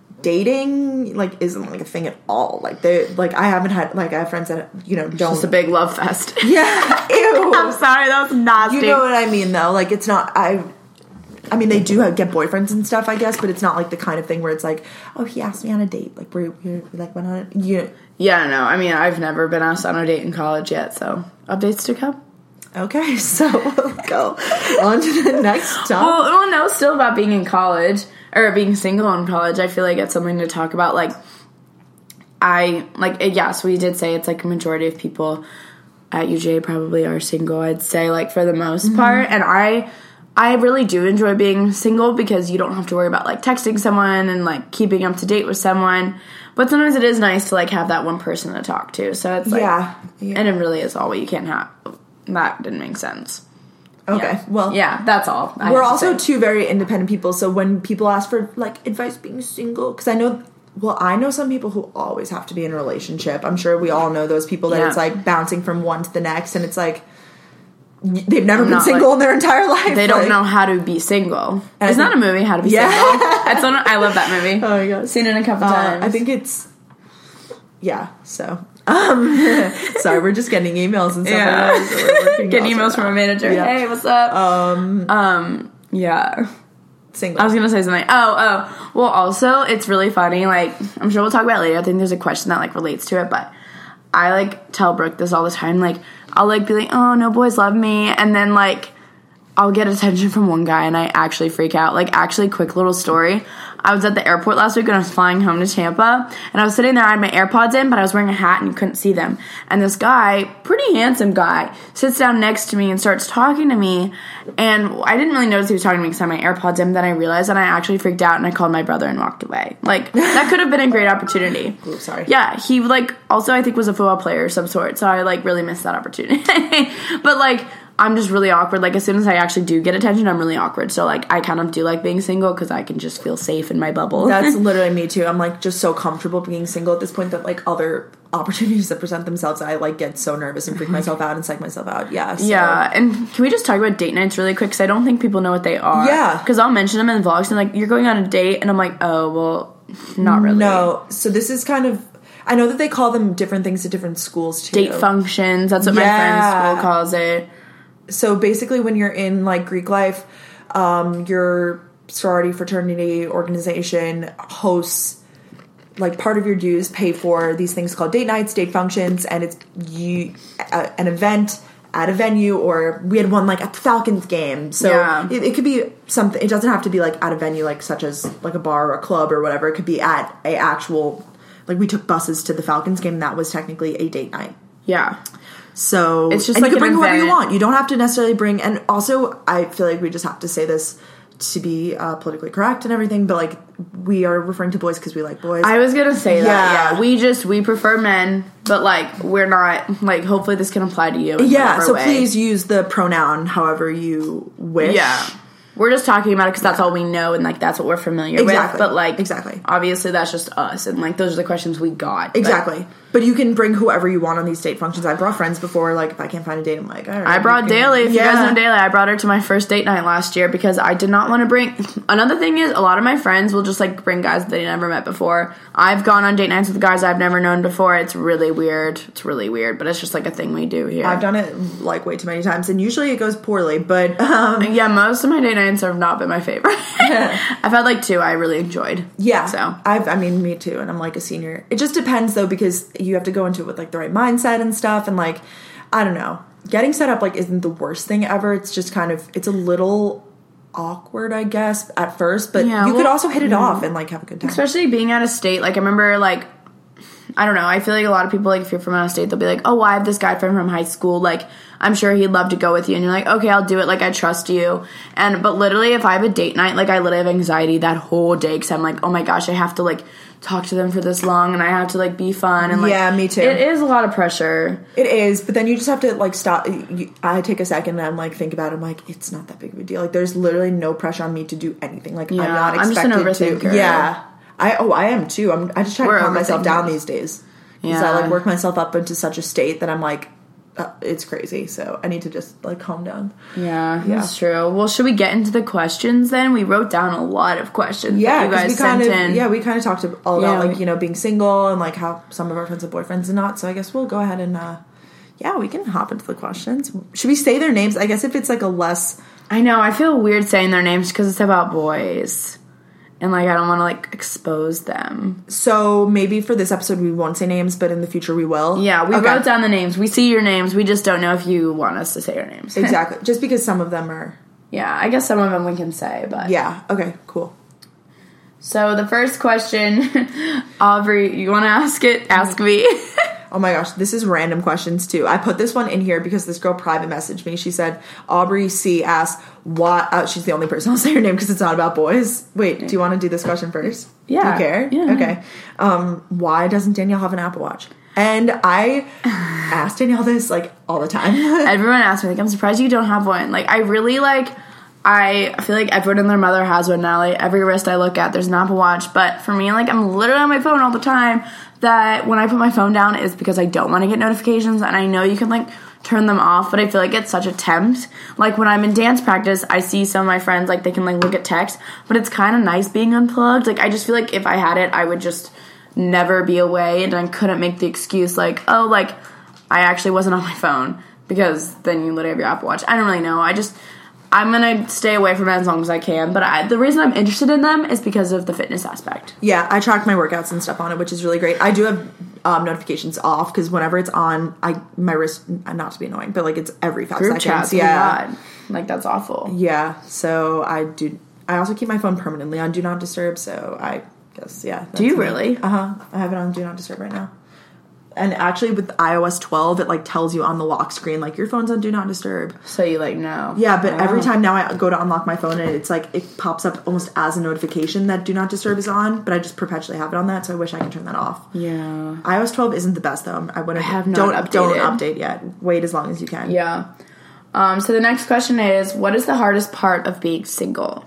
dating, like, isn't, like, a thing at all. Like, I haven't had, like, I have friends that, you know, don't... It's just a big love fest. Yeah, ew. I'm sorry, that was nasty. You know what I mean, though? Like, it's not, I mean, they do get boyfriends and stuff, I guess, but it's not, like, the kind of thing where it's like, oh, he asked me on a date. Like, we like, went on it. Yeah, no, I mean, I've never been asked on a date in college yet, so updates to come. Okay, so we'll go on to the next topic. Well, no, still about being in college... Or being single in college, I feel like it's something to talk about. Like, so we did say it's, like, a majority of people at UGA probably are single, I'd say, like, for the most part. And I really do enjoy being single because you don't have to worry about, like, texting someone and, like, keeping up to date with someone. But sometimes it is nice to, like, have that one person to talk to. So it's, like... Yeah. And it really is all what you can have. That didn't make sense. Okay, yeah. Well... Yeah, that's all. We're also 2 very independent people, so when people ask for, like, advice being single... Because I know some people who always have to be in a relationship. I'm sure we all know those people that it's, like, bouncing from one to the next, and it's, like... They've never been single in their entire life. They don't know how to be single. Isn't that a movie, How to Be Single? I love that movie. Oh, my God. Seen it a couple times. I think it's... Yeah, so... sorry, we're just getting emails and stuff like that. So we're working getting emails from our manager. Yeah. Hey, what's up? Yeah. Single. I was gonna say something. Oh. Well, also, it's really funny. Like, I'm sure we'll talk about it later. I think there's a question that, like, relates to it, but I, like, tell Brooke this all the time. Like, I'll, like, be like, oh, no boys love me, and then, like, I'll get attention from one guy, and I actually freak out. Like, actually, quick little story. I was at the airport last week when I was flying home to Tampa, and I was sitting there, I had my AirPods in, but I was wearing a hat and you couldn't see them. And this guy, pretty handsome guy, sits down next to me and starts talking to me, and I didn't really notice he was talking to me because I had my AirPods in, but then I realized, and I actually freaked out, and I called my brother and walked away. Like, that could have been a great opportunity. Oops, sorry. Yeah, he, like, also I think was a football player of some sort, so I, like, really missed that opportunity. But, like, I'm just really awkward. Like, as soon as I actually do get attention, I'm really awkward. So, like, I kind of do like being single because I can just feel safe in my bubble. That's literally me, too. I'm, like, just so comfortable being single at this point that, like, other opportunities that present themselves, I, like, get so nervous and freak myself out and psych myself out. Yeah. So. Yeah. And can we just talk about date nights really quick? Because I don't think people know what they are. Yeah. Because I'll mention them in the vlogs and, like, you're going on a date. And I'm like, oh, well, not really. No. So this is kind of... I know that they call them different things at different schools, too. Date functions. That's what my friend's school calls it. So basically when you're in, like, Greek life, your sorority, fraternity, organization hosts, like, part of your dues pay for these things called date nights, date functions, and it's an event at a venue, or we had one, like, at the Falcons game. So it could be something. It doesn't have to be, like, at a venue, like, such as, like, a bar or a club or whatever. It could be at a actual... Like, we took buses to the Falcons game. That was technically a date night. Yeah. So, it's just and like you can bring event. whoever you want. You don't have to necessarily bring, and also, I feel like we just have to say this to be politically correct and everything, but, like, we are referring to boys because we like boys. I was gonna say that, yeah. We prefer men, but, like, we're not, like, hopefully this can apply to you in whatever way. Please use the pronoun however you wish. Yeah. We're just talking about it because that's all we know and, like, that's what we're familiar with. But, like, obviously that's just us. And, like, those are the questions we got. Exactly. But you can bring whoever you want on these date functions. I've brought friends before. Like, if I can't find a date, I'm like, all right. I brought Daly. If you guys know Daly, I brought her to my first date night last year because I did not want to bring... Another thing is, a lot of my friends will just, like, bring guys that they never met before. I've gone on date nights with guys I've never known before. It's really weird. But it's just, like, a thing we do here. I've done it, like, way too many times, and usually it goes poorly, but... Yeah, most of my date nights have not been my favorite. I've had, like, 2 I really enjoyed. Yeah. So. I mean, me too, and I'm, like, a senior. It just depends, though, because you have to go into it with, like, the right mindset and stuff, and, like, I don't know. Getting set up, like, isn't the worst thing ever. It's just kind of... It's a little... awkward, I guess, at first, but you could also hit it off and, like, have a good time. Especially being out of state. Like, I remember, like, I don't know, I feel like a lot of people, like, if you're from out of state, they'll be like, oh, well, I have this guy friend from high school, like, I'm sure he'd love to go with you, and you're like, okay, I'll do it, like, I trust you, but literally, if I have a date night, like, I literally have anxiety that whole day, because I'm like, oh my gosh, I have to, like, talk to them for this long, and I have to, like, be fun, and, like... Yeah, me too. It is a lot of pressure. It is, but then you just have to, like, stop. I take a second and I'm, like, think about it. I'm like, it's not that big of a deal. Like, there's literally no pressure on me to do anything. Like, I'm not expected I'm just an overthinker. to... Yeah. I am, too. I just try to calm myself down these days. Because I, like, work myself up into such a state that I'm, like... it's crazy, so I need to just, like, calm down. Yeah, that's true. Well, should we get into the questions then? We wrote down a lot of questions that you guys sent in. Yeah, we kind of talked all about, like, you know, being single and, like, how some of our friends have boyfriends and not, so I guess we'll go ahead and, we can hop into the questions. Should we say their names? I guess if it's, like, a less... I know, I feel weird saying their names because it's about boys. And, like, I don't want to, like, expose them. So, maybe for this episode we won't say names, but in the future we will? Yeah, we wrote down the names. We see your names. We just don't know if you want us to say your names. Exactly. Just because some of them are... Yeah, I guess some of them we can say, but... Yeah, okay, cool. So, the first question... Aubrey, you want to ask it? Ask me. Oh my gosh, this is random questions too. I put this one in here because this girl private messaged me. She said, Aubrey C. asked, why... she's the only person I'll say her name because it's not about boys. Wait, do you want to do this question first? Yeah. Do you care? Yeah. Okay. Why doesn't Danielle have an Apple Watch? And I ask Danielle this, like, all the time. Everyone asks me, like, I'm surprised you don't have one. Like, I really, like... I feel like everyone and their mother has one now. Like, every wrist I look at, there's an Apple Watch. But for me, like, I'm literally on my phone all the time. That when I put my phone down is because I don't want to get notifications. And I know you can, like, turn them off. But I feel like it's such a tempt. Like, when I'm in dance practice, I see some of my friends, like, they can, like, look at text. But it's kind of nice being unplugged. Like, I just feel like if I had it, I would just never be away. And I couldn't make the excuse, like, oh, like, I actually wasn't on my phone. Because then you literally have your Apple Watch. I don't really know. I'm going to stay away from it as long as I can. But the reason I'm interested in them is because of the fitness aspect. Yeah, I track my workouts and stuff on it, which is really great. I do have notifications off because whenever it's on, my wrist, not to be annoying, but, like, it's every 5 seconds. Yeah. Like, that's awful. Yeah, so I do I also keep my phone permanently on Do Not Disturb, so I guess, yeah. Do you really? I have it on Do Not Disturb right now. And actually, with iOS 12, it, like, tells you on the lock screen, like, your phone's on Do Not Disturb. So you, like, know. Yeah, but every time now I go to unlock my phone, and it's, like, it pops up almost as a notification that Do Not Disturb is on, but I just perpetually have it on that, so I wish I could turn that off. Yeah. iOS 12 isn't the best, though. I have not don't updated. Don't update yet. Wait as long as you can. Yeah. So the next question is, what is the hardest part of being single?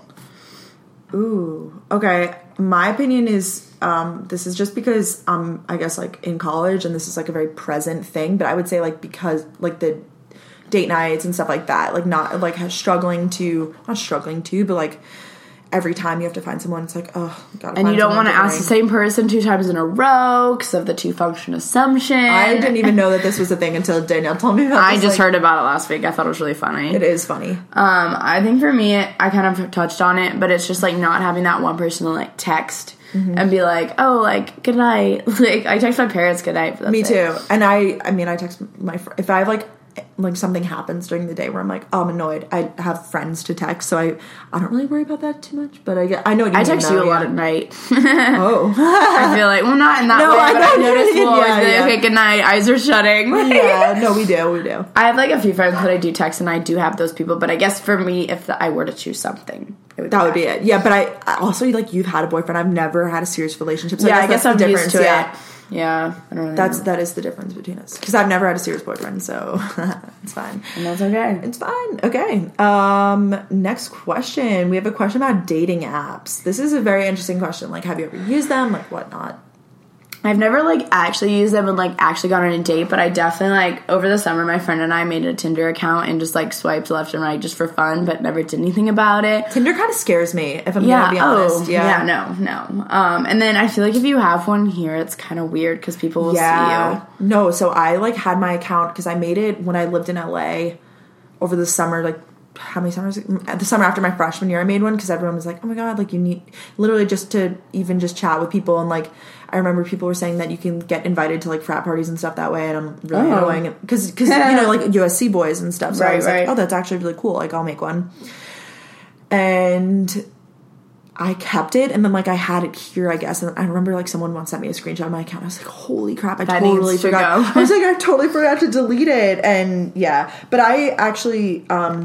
Ooh. Okay. My opinion is, this is just because I guess, like, in college, and this is, like, a very present thing, but I would say, like, because, like, the date nights and stuff like that, like, not, like, not struggling to, but, like, every time you have to find someone, it's like, oh, gotta and you don't want to ask the same person 2 times in a row because of the 2-function assumption. I didn't even know that this was a thing until Danielle told me about it. I just heard about it last week. I thought it was really funny. It is funny. I think for me, I kind of touched on it, but it's just, like, not having that one person to, like, text and be like, oh, like, good night. Like, I text my parents good night. Me too. And I mean, I text my if I have, like something happens during the day where I'm like, oh, I'm annoyed, I have friends to text, so I don't really worry about that too much, but I know what you mean. I text you a lot at night. Oh. I feel like, well, not in that way, but I notice we'll always be like, okay, good night, eyes are shutting. Yeah, no, we do. I have, like, a few friends that I do text, and I do have those people, but I guess for me, if I were to choose something, that would be it. Yeah, but I also, like, you've had a boyfriend. I've never had a serious relationship, so yeah, I guess I'm the used difference. to it. Yeah, I don't really know. That is the difference between us, because I've never had a serious boyfriend, so it's fine. And that's okay. It's fine. Okay. Next question. We have a question about dating apps. This is a very interesting question. Like, have you ever used them? Like, whatnot? I've never, like, actually used them and, like, actually gone on a date, but I definitely, like, over the summer, my friend and I made a Tinder account and just, like, swiped left and right just for fun, but never did anything about it. Tinder kind of scares me, if I'm gonna be honest. Yeah, no. And then I feel like if you have one here, it's kind of weird because people will see you. No, so I, like, had my account because I made it when I lived in LA over the summer, like, how many summers? The summer after my freshman year, I made one because everyone was like, oh my god, like, you need literally just to even just chat with people. And, like, I remember people were saying that you can get invited to, like, frat parties and stuff that way, and I'm really annoying because you know, like, USC boys and stuff. So I was like, oh, that's actually really cool. Like, I'll make one. And I kept it, and then, like, I had it here, I guess. And I remember, like, someone once sent me a screenshot of my account. I was like, holy crap, I totally forgot. I was like, I totally forgot to delete it. And yeah, but I actually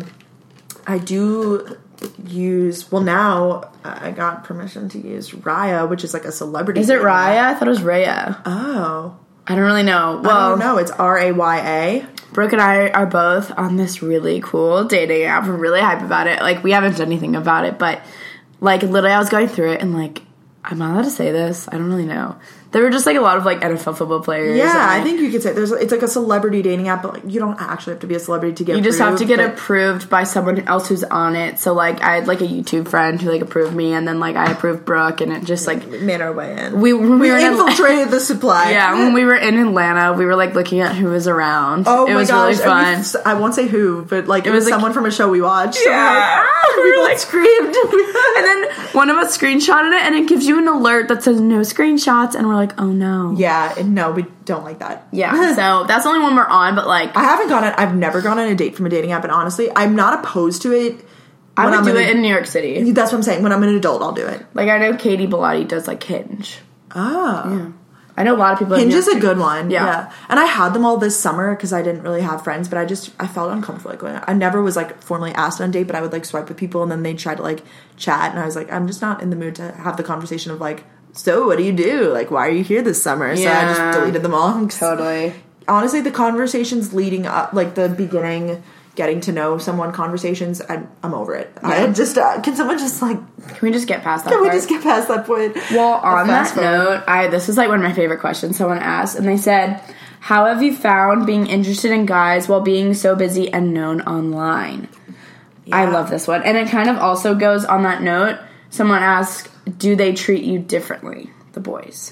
I do use, well, now I got permission to use Raya, which is, like, a celebrity. Is it Raya? I thought it was Raya. Oh. I don't really know. Well, I don't know. It's Raya. Brooke and I are both on this really cool dating app. We're really hype about it. Like, we haven't done anything about it, but, like, literally I was going through it and, like, I'm not allowed to say this. I don't really know. There were just, like, a lot of, like, NFL football players. Yeah, I think you could say it's like a celebrity dating app, but, like, you don't actually have to be a celebrity to get approved. You just have to get approved by someone else who's on it. So, like, I had, like, a YouTube friend who, like, approved me, and then, like, I approved Brooke, and it just, like... We made our way in. We infiltrated the supply. Yeah, when we were in Atlanta, we were, like, looking at who was around. Oh, it my was gosh. really fun. I won't say who, but, like, it was someone from a show we watched. Yeah. So we both screamed. And then one of us screenshotted it, and it gives you an alert that says no screenshots, and we're like, oh, no. Yeah, no, we don't like that. Yeah, so that's the only one we're on, but, like... I've never gone on a date from a dating app, and honestly, I'm not opposed to it. I would do it in New York City. That's what I'm saying. When I'm an adult, I'll do it. Like, I know Katie Bellotti does, like, Hinge. Oh. Yeah. I know a lot of people... Hinge is a good one. Yeah. And I had them all this summer because I didn't really have friends, but I felt uncomfortable. Like, when I never was, like, formally asked on a date, but I would, like, swipe with people, and then they'd try to, like, chat, and I was like, I'm just not in the mood to have the conversation of, like, so what do you do? Like, why are you here this summer? So I just deleted them all. Totally. Honestly, the conversations leading up, like, the beginning, getting to know someone conversations, I'm over it. Yeah. I just, can someone just, like... Can we just get past that point? Can we just get past that point? Well, on that note, this is, like, one of my favorite questions someone asked, and they said, how have you found being interested in guys while being so busy and known online? Yeah. I love this one. And it kind of also goes on that note. Someone asked, do they treat you differently, the boys?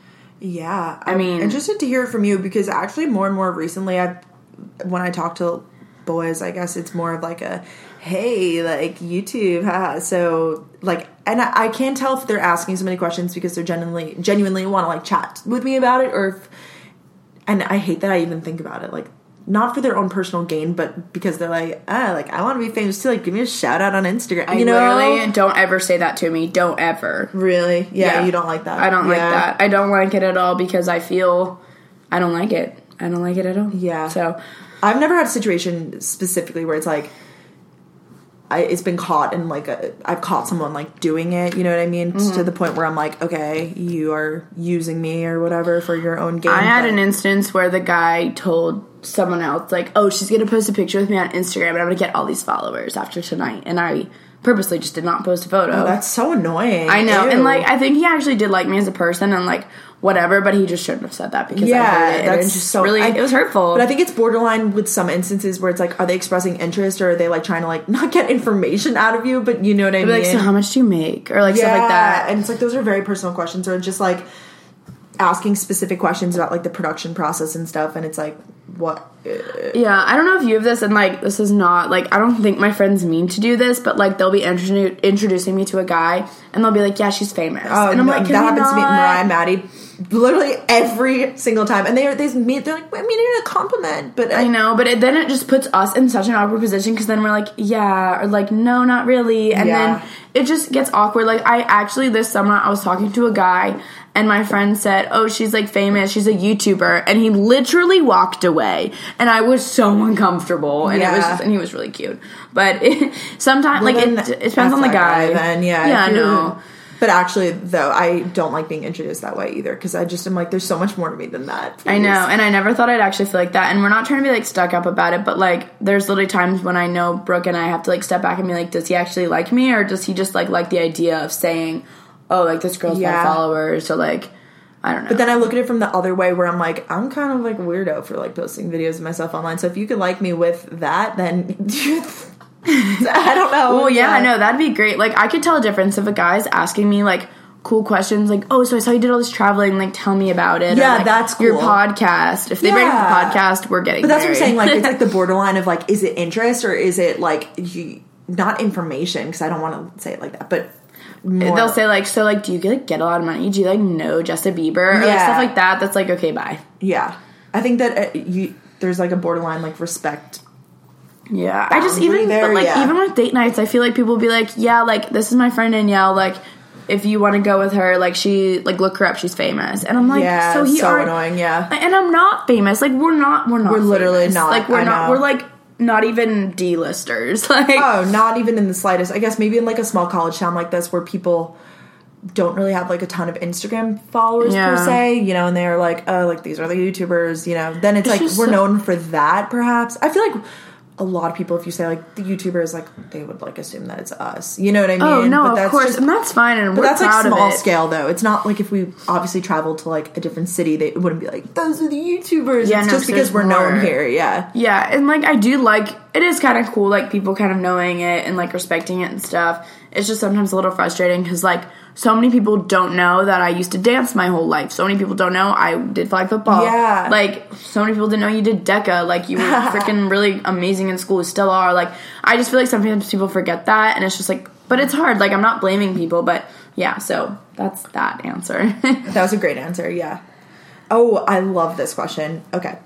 Yeah. I'm interested to hear from you because actually more and more recently, when I talk to boys, I guess it's more of like a, hey, like, YouTube, haha. So, like, and I can't tell if they're asking so many questions because they're genuinely want to, like, chat with me about it, or if, and I hate that I even think about it, like, not for their own personal gain, but because they're like, I want to be famous too. Like, give me a shout out on Instagram. You know? Literally don't ever say that to me. Don't ever. Really? Yeah. You don't like that? I don't like that. I don't like it at all because I feel I don't like it. I don't like it at all. Yeah. So I've never had a situation specifically where it's like, it's been caught and like I've caught someone like doing it, you know what I mean, to the point where I'm like, okay, you are using me or whatever for your own gain. I had an instance where the guy told someone else like, oh, she's gonna post a picture with me on Instagram and I'm gonna get all these followers after tonight, and I purposely just did not post a photo. Oh, that's so annoying. I know. Ew. And like I think he actually did like me as a person and like whatever, but he just shouldn't have said that because I heard it. That's just so really it was hurtful. But I think it's borderline with some instances where it's like, are they expressing interest or are they like trying to like not get information out of you, but you know what I mean? Like, so how much do you make? Or like stuff like that. And it's like those are very personal questions, or just like asking specific questions about like the production process and stuff, and it's like, what? Yeah, I don't know if you have this, and like this is not like I don't think my friends mean to do this, but like they'll be introducing me to a guy and they'll be like, yeah, she's famous, and I'm like, that happens to me, Mariah, Maddie, literally every single time, and they're like, I mean, it a compliment, but I know, but then it just puts us in such an awkward position because then we're like, yeah, or like, no, not really, and then it just gets awkward. Like I actually this summer I was talking to a guy. And my friend said, oh, she's, like, famous. She's a YouTuber. And he literally walked away. And I was so uncomfortable. And it was just, and he was really cute. But sometimes, well, like, it depends on the guy. Then, yeah, no. But actually, though, I don't like being introduced that way either. Because I just am like, there's so much more to me than that. Please. I know. And I never thought I'd actually feel like that. And we're not trying to be, like, stuck up about it. But, like, there's literally times when I know Brooke and I have to, like, step back and be like, does he actually like me? Or does he just, like the idea of saying, oh, like, this girl's my followers, so, like, I don't know. But then I look at it from the other way where I'm like, I'm kind of, like, a weirdo for, like, posting videos of myself online. So if you could like me with that, then I don't know. Well, yeah, I know. That'd be great. Like, I could tell a difference if a guy's asking me, like, cool questions, like, oh, so I saw you did all this traveling, like, tell me about it. Yeah, or, like, that's cool. Your podcast. If they bring up the podcast, we're getting But that's married. what I'm saying. Like, it's, like, the borderline of, like, is it interest or is it, like, not information, because I don't want to say it like that, but more. They'll say, like, so, like, do you, like, get a lot of money? Do you, like, know Justin Bieber? Or, like, stuff like that. That's, like, okay, bye. Yeah. I think that there's, like, a borderline, like, respect. Yeah. I just, even, there, but, like, even with date nights, I feel like people will be like, yeah, like, this is my friend Danielle, like, if you want to go with her, like, she, like, look her up, she's famous. And I'm like, so annoying, yeah. And I'm not famous. Like, we're literally famous. not. Like, we're, like, not even D-listers. Like, oh, not even in the slightest. I guess maybe in, like, a small college town like this where people don't really have, like, a ton of Instagram followers per se, you know, and they're like, oh, like, these are the YouTubers, you know. Then it's like, we're known for that, perhaps. I feel like a lot of people, if you say, like, the YouTubers, like, they would, like, assume that it's us. You know what I mean? Oh, no, but of course. And that's fine, and we're proud of it. But that's, like, small scale, though. It's not like if we obviously traveled to, like, a different city, they wouldn't be like, those are the YouTubers. Yeah, it's just because we're known here, yeah. Yeah, and, like, I do like, it is kind of cool, like, people kind of knowing it and, like, respecting it and stuff. It's just sometimes a little frustrating because, like, so many people don't know that I used to dance my whole life. So many people don't know I did flag football. Yeah. Like, so many people didn't know you did DECA. Like, you were freaking really amazing in school. You still are. Like, I just feel like sometimes people forget that. And it's just like, but it's hard. Like, I'm not blaming people. But, yeah, so that's that answer. That was a great answer, yeah. Oh, I love this question. Okay.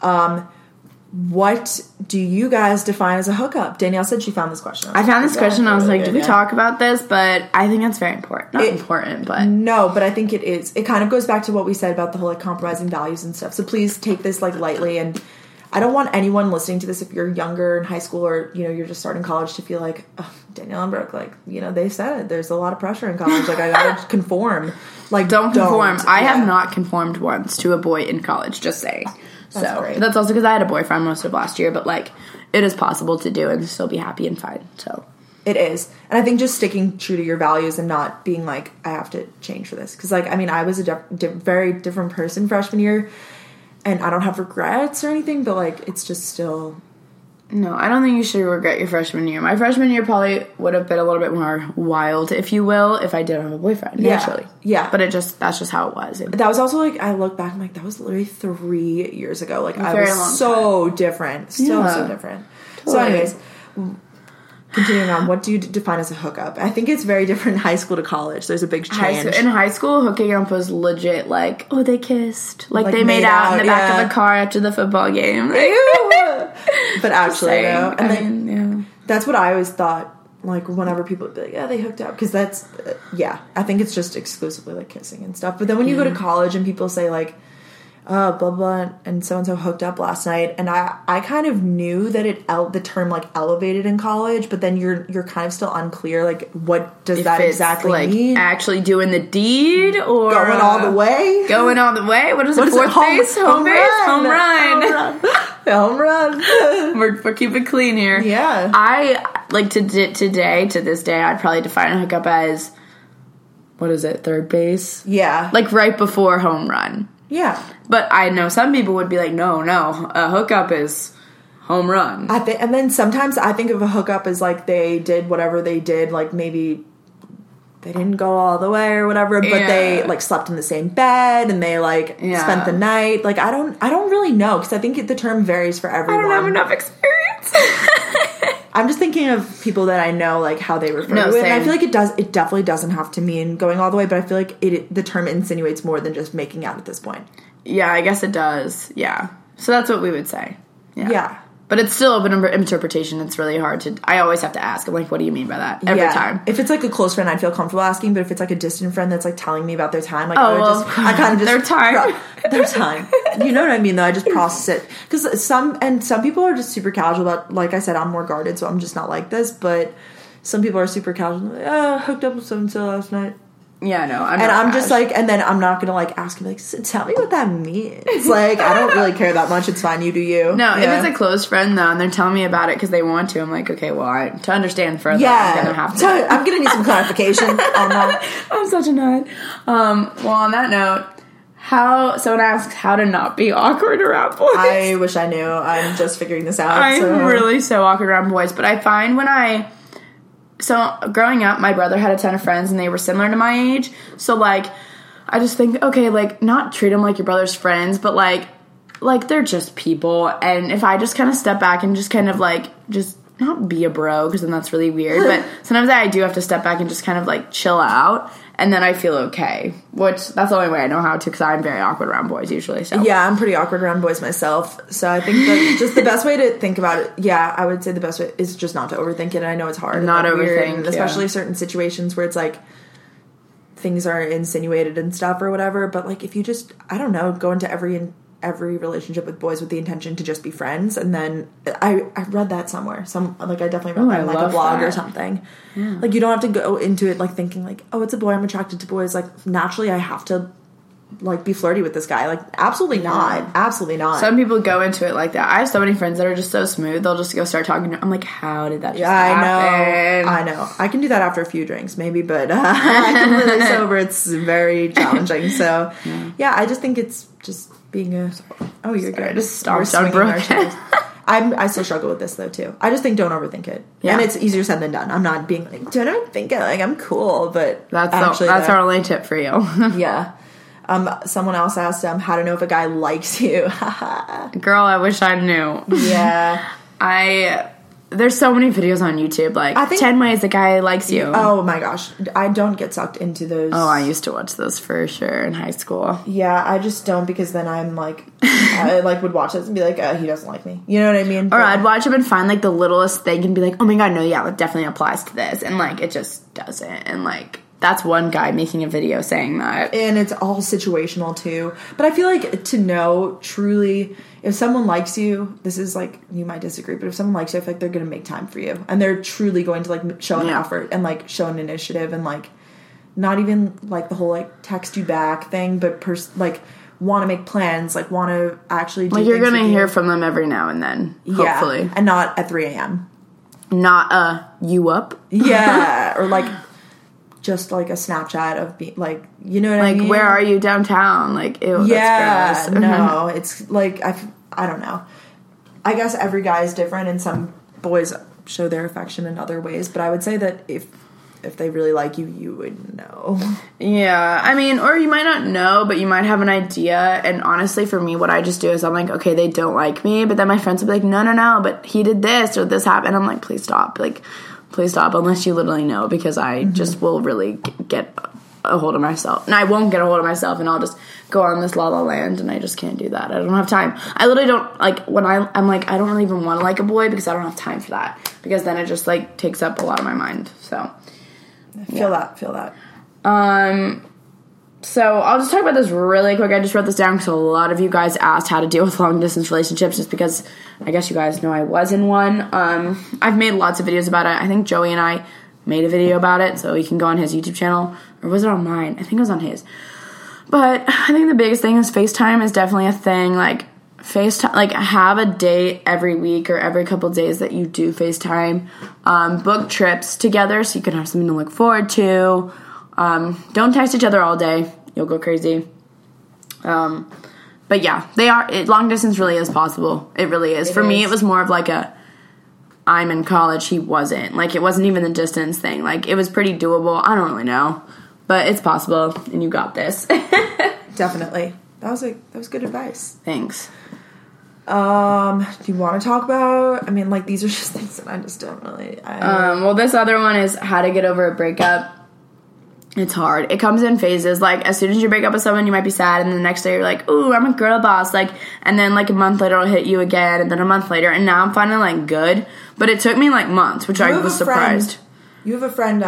What do you guys define as a hookup? Danielle said she found this question. I found this question. I was like, did we talk about this? But I think it's very important. Not important, but... No, but I think it is. It kind of goes back to what we said about the whole, like, compromising values and stuff. So please take this, like, lightly. And I don't want anyone listening to this, if you're younger in high school or, you know, you're just starting college, to feel like, oh, Danielle and Brooke, like, you know, they said it. There's a lot of pressure in college. Like, I gotta conform. Like, don't conform. I have not conformed once to a boy in college, just saying. That's also because I had a boyfriend most of last year, but, like, it is possible to do and still be happy and fine, so. It is. And I think just sticking true to your values and not being like, I have to change for this. Because, like, I mean, I was a very different person freshman year, and I don't have regrets or anything, but, like, it's just still... No, I don't think you should regret your freshman year. My freshman year probably would have been a little bit more wild, if you will, if I didn't have a boyfriend, actually. Yeah. But that's just how it was. That was also, like, I look back, I'm like, that was literally 3 years ago. Like, I was so different. So different. Totally. So anyways, continuing on, what do you define as a hookup? I think it's very different in high school to college. There's a big change. In high school, hooking up was legit, like, oh, they kissed. Like they made out in the back of the car after the football game. Like, But actually, though, and then that's what I always thought. Like, whenever people would be like, yeah, they hooked up. Because that's, I think it's just exclusively, like, kissing and stuff. But then when you go to college and people say, like, blah, blah, and so-and-so hooked up last night. And I kind of knew that the term, like, elevated in college. But then you're kind of still unclear, like, what does that exactly mean? Actually doing the deed or... Going all the way? Going all the way? What is it? Fourth base? Home base? Home run. Home run. We're keeping clean here. Yeah. I, like, to this day, I'd probably define a hookup as, what is it, third base? Yeah. Like, right before home run. Yeah. But I know some people would be like, no, a hookup is home run. And then sometimes I think of a hookup as, like, they did whatever they did, like, maybe... They didn't go all the way or whatever, but they, like, slept in the same bed and they, like, spent the night. Like, I don't really know, because I think the term varies for everyone. I don't have enough experience. I'm just thinking of people that I know, like, how they refer to it. And I feel like it definitely doesn't have to mean going all the way, but I feel like the term insinuates more than just making out at this point. Yeah, I guess it does. Yeah. So that's what we would say. Yeah. But it's still open interpretation. It's really hard to... I always have to ask. I'm like, what do you mean by that? Every time. If it's, like, a close friend, I'd feel comfortable asking. But if it's, like, a distant friend that's, like, telling me about their time... Like, I kind of just... Their time. Their time. You know what I mean, though? I just process it. Because some people are just super casual about... Like I said, I'm more guarded, so I'm just not like this. But some people are super casual. Like, hooked up with so-and-so last night. Yeah, I know. I'm just like, and then I'm not gonna like ask him like, tell me what that means. Like, I don't really care that much. It's fine. You do you. No, if it's a close friend though, and they're telling me about it because they want to, I'm like, okay, well, to understand further, I'm gonna have to. I'm gonna need some clarification on that. I'm such a nut. Well, on that note, someone asks how to not be awkward around boys. I wish I knew. I'm just figuring this out. I'm really so awkward around boys, but I find So, growing up, my brother had a ton of friends, and they were similar to my age. So, like, I just think, okay, like, not treat them like your brother's friends, but, like, they're just people. And if I just kind of step back and just kind of, like, just not be a bro, because then that's really weird. But sometimes I do have to step back and just kind of, like, chill out. And then I feel okay. Which, that's the only way I know how to, because I'm very awkward around boys usually. So. Yeah, I'm pretty awkward around boys myself. So I think that just the best way to think about it, I would say the best way is just not to overthink it. And I know it's hard. Not and, like, overthink, weird, especially certain situations where it's like, things are insinuated and stuff or whatever. But, like, if you just, I don't know, go into every relationship with boys with the intention to just be friends, and then I read that somewhere. I definitely read that in like a blog or something. Yeah. Like, you don't have to go into it like thinking like, oh, it's a boy, I'm attracted to boys. Like, naturally I have to like be flirty with this guy. Like, absolutely not. Absolutely not. Some people go into it like that. I have so many friends that are just so smooth. They'll just go start talking to I'm like, how did that just happen? I know. I can do that after a few drinks, maybe, but I can really sober. It's very challenging. So, I just think it's just being you're good. I just stomped on broken. I still struggle with this though too. I just think don't overthink it. Yeah. And it's easier said than done. I'm not being like, don't overthink it. Like, I'm cool, but that's our only tip for you. Yeah. Someone else asked how to know if a guy likes you. Girl, I wish I knew. Yeah. There's so many videos on YouTube, like, 10 ways a guy likes you. Oh my gosh. I don't get sucked into those. Oh, I used to watch those for sure in high school. Yeah, I just don't, because then I'm like, I like would watch this and be like, he doesn't like me. You know what I mean? Or I'd watch him and find like the littlest thing and be like, oh my god, no, yeah, it definitely applies to this. And like, it just doesn't. And like, that's one guy making a video saying that. And it's all situational too. But I feel like to know truly, if someone likes you, this is like, you might disagree, but if someone likes you, I feel like they're going to make time for you. And they're truly going to like show an effort and like show an initiative, and like not even like the whole like text you back thing, but like want to make plans, like want to actually do like you're going to hear from them every now and then, hopefully. Yeah, and not at 3 a.m. Not you up? Yeah, or like just like a Snapchat of being like, you know what I mean? Like, where are you downtown? Like, ew, that's gross. No, it's like, I don't know. I guess every guy is different, and some boys show their affection in other ways, but I would say that if they really like you, you would know. Yeah, I mean, or you might not know, but you might have an idea. And honestly, for me, what I just do is I'm like, okay, they don't like me, but then my friends will be like, no, but he did this or this happened. And I'm like, please stop, unless you literally know, because I just will really get a hold of myself. And I won't get a hold of myself, and I'll just go on this la la land, and I just can't do that. I don't have time. I literally don't, like, when I'm like, I don't really even want to like a boy because I don't have time for that. Because then it just, like, takes up a lot of my mind. So, feel that. So I'll just talk about this really quick. I just wrote this down because a lot of you guys asked how to deal with long-distance relationships, just because I guess you guys know I was in one. I've made lots of videos about it. I think Joey and I made a video about it, so you can go on his YouTube channel. Or was it on mine? I think it was on his. But I think the biggest thing is FaceTime is definitely a thing. Like, FaceTime, like, have a date every week or every couple days that you do FaceTime. Book trips together so you can have something to look forward to. Don't text each other all day. You'll go crazy. But yeah, long distance really is possible. It really is. For me, it was more of like I'm in college, he wasn't. Like, it wasn't even the distance thing. Like, it was pretty doable. I don't really know. But it's possible, and you got this. Definitely. That was good advice. Thanks. Do you want to talk about, I mean, like, these are just things that I just don't really... Well, this other one is how to get over a breakup. It's hard. It comes in phases. Like, as soon as you break up with someone, you might be sad, and the next day you're like, ooh, I'm a girl boss. Like, and then, like, a month later it'll hit you again, and then a month later, and now I'm finally, like, good. But it took me, like, months, which I was surprised. You have a friend,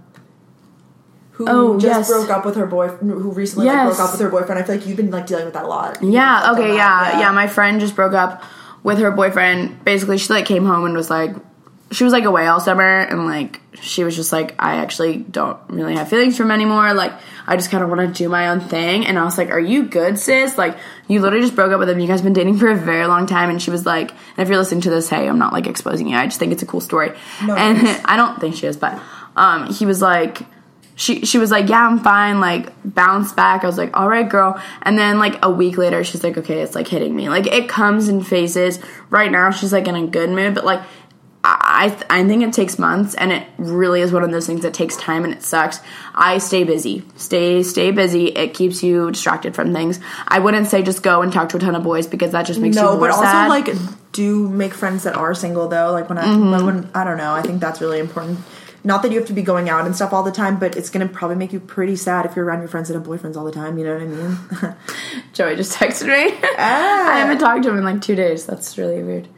who just broke up with her boyfriend, who recently like, broke up with her boyfriend. I feel like you've been, like, dealing with that a lot. Yeah, okay, yeah. My friend just broke up with her boyfriend. Basically, she, like, came home and was, like, she was, like, away all summer, and, like, she was just like, I actually don't really have feelings for him anymore. Like, I just kind of want to do my own thing. And I was like, are you good, sis? Like, you literally just broke up with him. You guys have been dating for a very long time. And she was like, and if you're listening to this, hey, I'm not, like, exposing you. I just think it's a cool story. No, and I don't think she is, but he was like, she was like, yeah, I'm fine. Like, bounce back. I was like, all right, girl. And then, like, a week later, she's like, okay, it's, like, hitting me. Like, it comes in phases. Right now, she's, like, in a good mood. But, like, I think it takes months, and it really is one of those things that takes time, and it sucks. I stay busy. Stay busy. It keeps you distracted from things. I wouldn't say just go and talk to a ton of boys, because that just makes you more sad. No, but also, like, do make friends that are single, though. Like, when I don't know. I think that's really important. Not that you have to be going out and stuff all the time, but it's going to probably make you pretty sad if you're around your friends that have boyfriends all the time. You know what I mean? Joey just texted me. I haven't talked to him in, like, 2 days. That's really weird.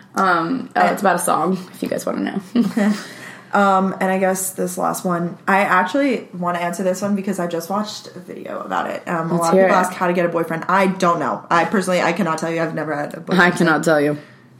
It's about a song, if you guys want to know. And I guess this last one, I actually want to answer this one because I just watched a video about it. A lot of people ask how to get a boyfriend. I don't know. I cannot tell you. I've never had a boyfriend. I cannot tell you.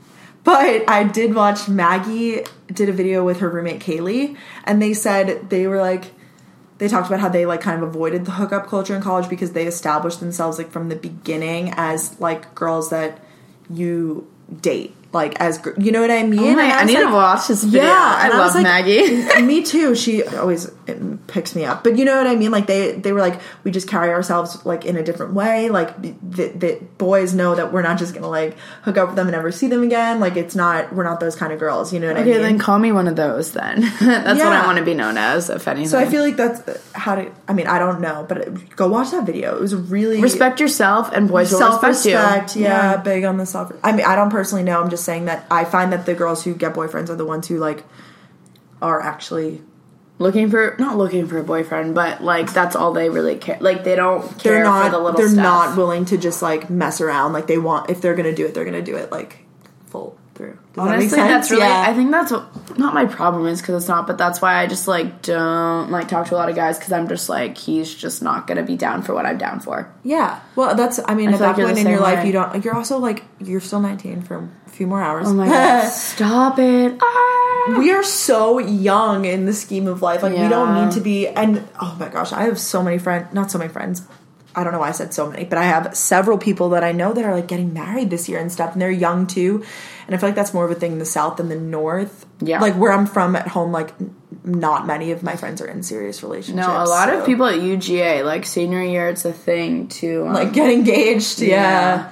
But I did watch Maggie did a video with her roommate Kaylee, and they said they talked about how they, like, kind of avoided the hookup culture in college because they established themselves, like, from the beginning as, like, girls that you date. Like, as, you know what I mean? I need to watch this video. Yeah, I love Maggie. Me too. She always picks me up. But you know what I mean? Like, they were like, we just carry ourselves, like, in a different way. Like, the boys know that we're not just gonna, like, hook up with them and never see them again. Like, we're not those kind of girls. You know what I mean? Okay, then call me one of those then. That's what I want to be known as, if anything. So I feel like that's I mean, I don't know, but go watch that video. It was really... Respect yourself, and boys will respect you. Self-respect, yeah, big on the self... I mean, I don't personally know. I'm just saying that I find that the girls who get boyfriends are the ones who, like, are actually not looking for a boyfriend, but, like, that's all they really care. Like, they don't care for the little stuff. They're not willing to just, like, mess around. Like, if they're gonna do it, they're gonna do it, like, full through. Does honestly, that make sense? That's really, I think that's what, not my problem is, because it's not, but that's why I just, like, don't, like, talk to a lot of guys, because I'm just, like, he's just not gonna be down for what I'm down for. Yeah. Well, that's, I mean, at that point in your life, you're also, like, you're still 19 for a few more hours. Oh my god. Stop it. We are so young in the scheme of life. Like, we don't need to be, and, oh my gosh, I have so many not so many friends. I don't know why I said so many, but I have several people that I know that are, like, getting married this year and stuff, and they're young too. And I feel like that's more of a thing in the South than the North. Yeah. Like, where I'm from at home, like, not many of my friends are in serious relationships. No, a lot of people at UGA, like, senior year, it's a thing to... like, get engaged, yeah.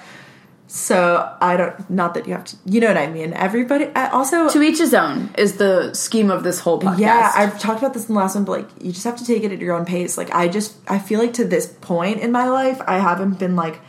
So, not that you have to, you know what I mean? Everybody, also... To each his own is the scheme of this whole podcast. Yeah, I've talked about this in the last one, but, like, you just have to take it at your own pace. Like, I feel like to this point in my life, I haven't been, like,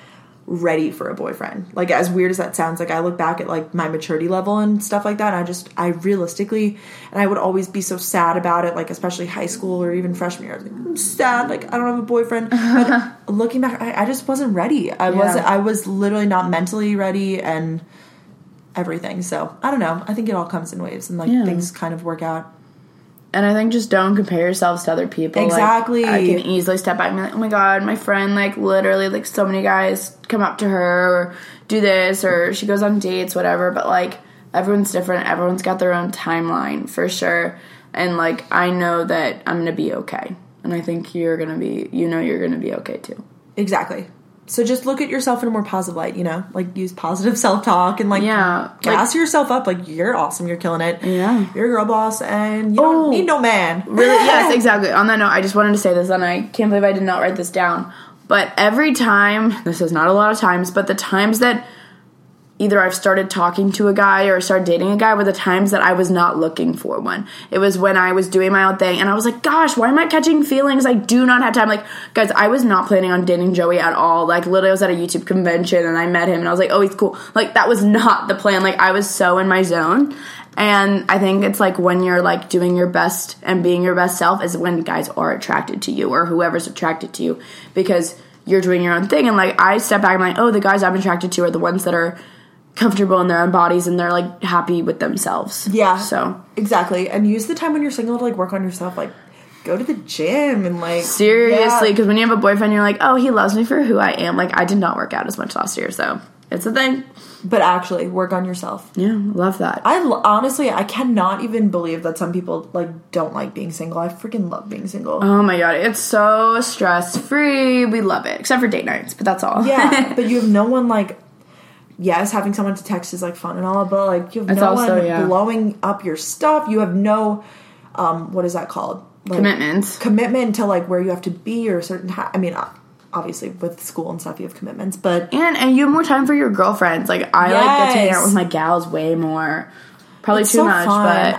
ready for a boyfriend. Like, as weird as that sounds, like, I look back at, like, my maturity level and stuff like that, and I realistically, and I would always be so sad about it, like, especially high school or even freshman year. I was like, I'm sad, like, I don't have a boyfriend. But looking back, I just wasn't ready. I was literally not mentally ready and everything. So, I don't know. I think it all comes in waves, and, like, things kind of work out. And I think just don't compare yourselves to other people. Exactly. Like, I can easily step back and be like, oh my god, my friend, like, literally, like, so many guys come up to her or do this, or she goes on dates, whatever. But, like, everyone's different. Everyone's got their own timeline, for sure. And, like, I know that I'm going to be okay. And I think you're going to be, you're going to be okay, too. Exactly. So just look at yourself in a more positive light, like, use positive self-talk and, like, gas yourself up. Like, you're awesome. You're killing it. Yeah. You're a girl boss and you don't need no man. Really? Yes, exactly. On that note, I just wanted to say this, and I can't believe I did not write this down. But every time, this is not a lot of times, but the times that either I've started talking to a guy or started dating a guy were the times that I was not looking for one. It was when I was doing my own thing, and I was like, gosh, why am I catching feelings? I do not have time. Like, guys, I was not planning on dating Joey at all. Like, literally, I was at a YouTube convention, and I met him, and I was like, oh, he's cool. Like, that was not the plan. Like, I was so in my zone. And I think it's, like, when you're, like, doing your best and being your best self is when guys are attracted to you, or whoever's attracted to you, because you're doing your own thing. And, like, I step back and I'm like, oh, the guys I'm attracted to are the ones that are comfortable in their own bodies and they're, like, happy with themselves. Yeah. So. Exactly. And use the time when you're single to, like, work on yourself. Like, go to the gym and, like... Seriously, because when you have a boyfriend, you're like, oh, he loves me for who I am. Like, I did not work out as much last year, so it's a thing. But actually, work on yourself. Yeah, love that. Honestly, I cannot even believe that some people, like, don't like being single. I freaking love being single. Oh my god, it's so stress-free. We love it. Except for date nights, but that's all. Yeah, but you have no one, like... Yes, having someone to text is, like, fun and all, but, like, you have no one blowing up your stuff. You have no, what is that called? Like, commitment to, like, where you have to be or certain... I mean, obviously, with school and stuff, you have commitments, but... And you have more time for your girlfriends. Like, I like get to hang out with my gals way more. Probably it's too so much, fun.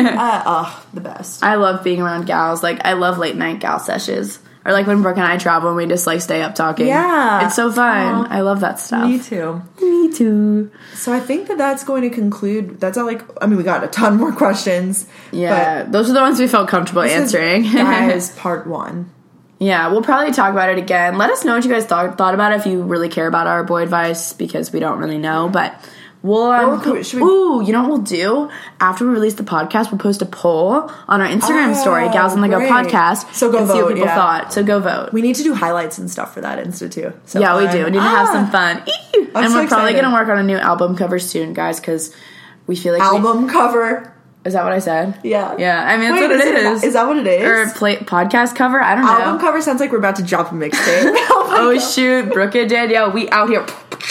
But... the best. I love being around gals. Like, I love late night gal sessions. Or, like, when Brooke and I travel and we just, like, stay up talking. Yeah. It's so fun. I love that stuff. Me too. Me too. So I think that's going to conclude... That's all, like... I mean, we got a ton more questions. Yeah. Those are the ones we felt comfortable answering. Guys, part 1. Yeah, we'll probably talk about it again. Let us know what you guys thought about it if you really care about our boy advice, because we don't really know, but... We'll, you know what we'll do? After we release the podcast, we'll post a poll on our Instagram story, Gals on the Go podcast. So go vote, see what people thought. So go vote. We need to do highlights and stuff for that Insta, too. So yeah, we do. We need to have some fun. And we're probably going to work on a new album cover soon, guys, because we feel like... Album cover? Is that what I said? Yeah. Yeah, I mean, that's what it is. Is that what it is? Or podcast cover? I don't know. Album cover sounds like we're about to drop a mixtape. Oh, shoot. Brooke and Danielle, we out here.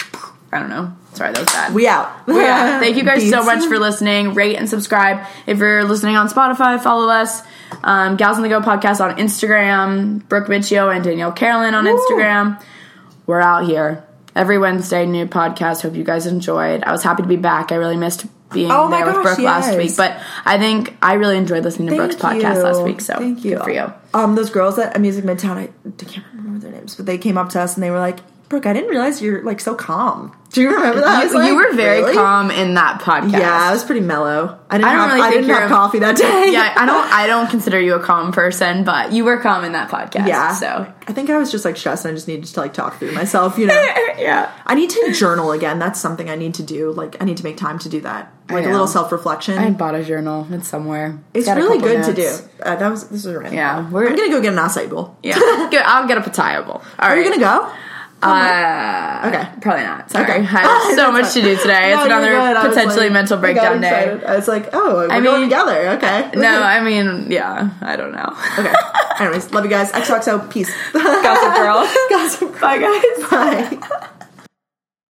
I don't know. Sorry, that was bad. We out. Thank you guys so much for listening. Rate and subscribe. If you're listening on Spotify, follow us. Gals on the Go podcast on Instagram. Brooke Michio and Danielle Carolyn on Instagram. We're out here. Every Wednesday, new podcast. Hope you guys enjoyed. I was happy to be back. I really missed being there with Brooke last week. But I think I really enjoyed listening to Brooke's podcast last week. So thank you. Good for you. Those girls at Music Midtown, I can't remember their names, but they came up to us and they were like, Brooke, I didn't realize you're, like, so calm. Do you remember that? You were very calm in that podcast. Yeah, I was pretty mellow. I didn't have coffee that day. Yeah, I don't consider you a calm person, but you were calm in that podcast. Yeah. So I think I was just, like, stressed and I just needed to, like, talk through myself, you know? Yeah. I need to journal again. That's something I need to do. Like, I need to make time to do that. Like, a little self-reflection. I bought a journal. It's somewhere. It's really good to do. This is random. Yeah. I'm going to go get an acai bowl. Yeah. I'll get a pataya bowl. Are you going to go? Okay. Probably not. Sorry. Okay. I have so much to do today. It's another potentially mental breakdown day. I was like, we're going together. Okay. No, I mean, yeah, I don't know. Okay. Anyways, love you guys. XOXO. Peace. Gossip Girl. Gossip Girl. Bye, guys. Bye.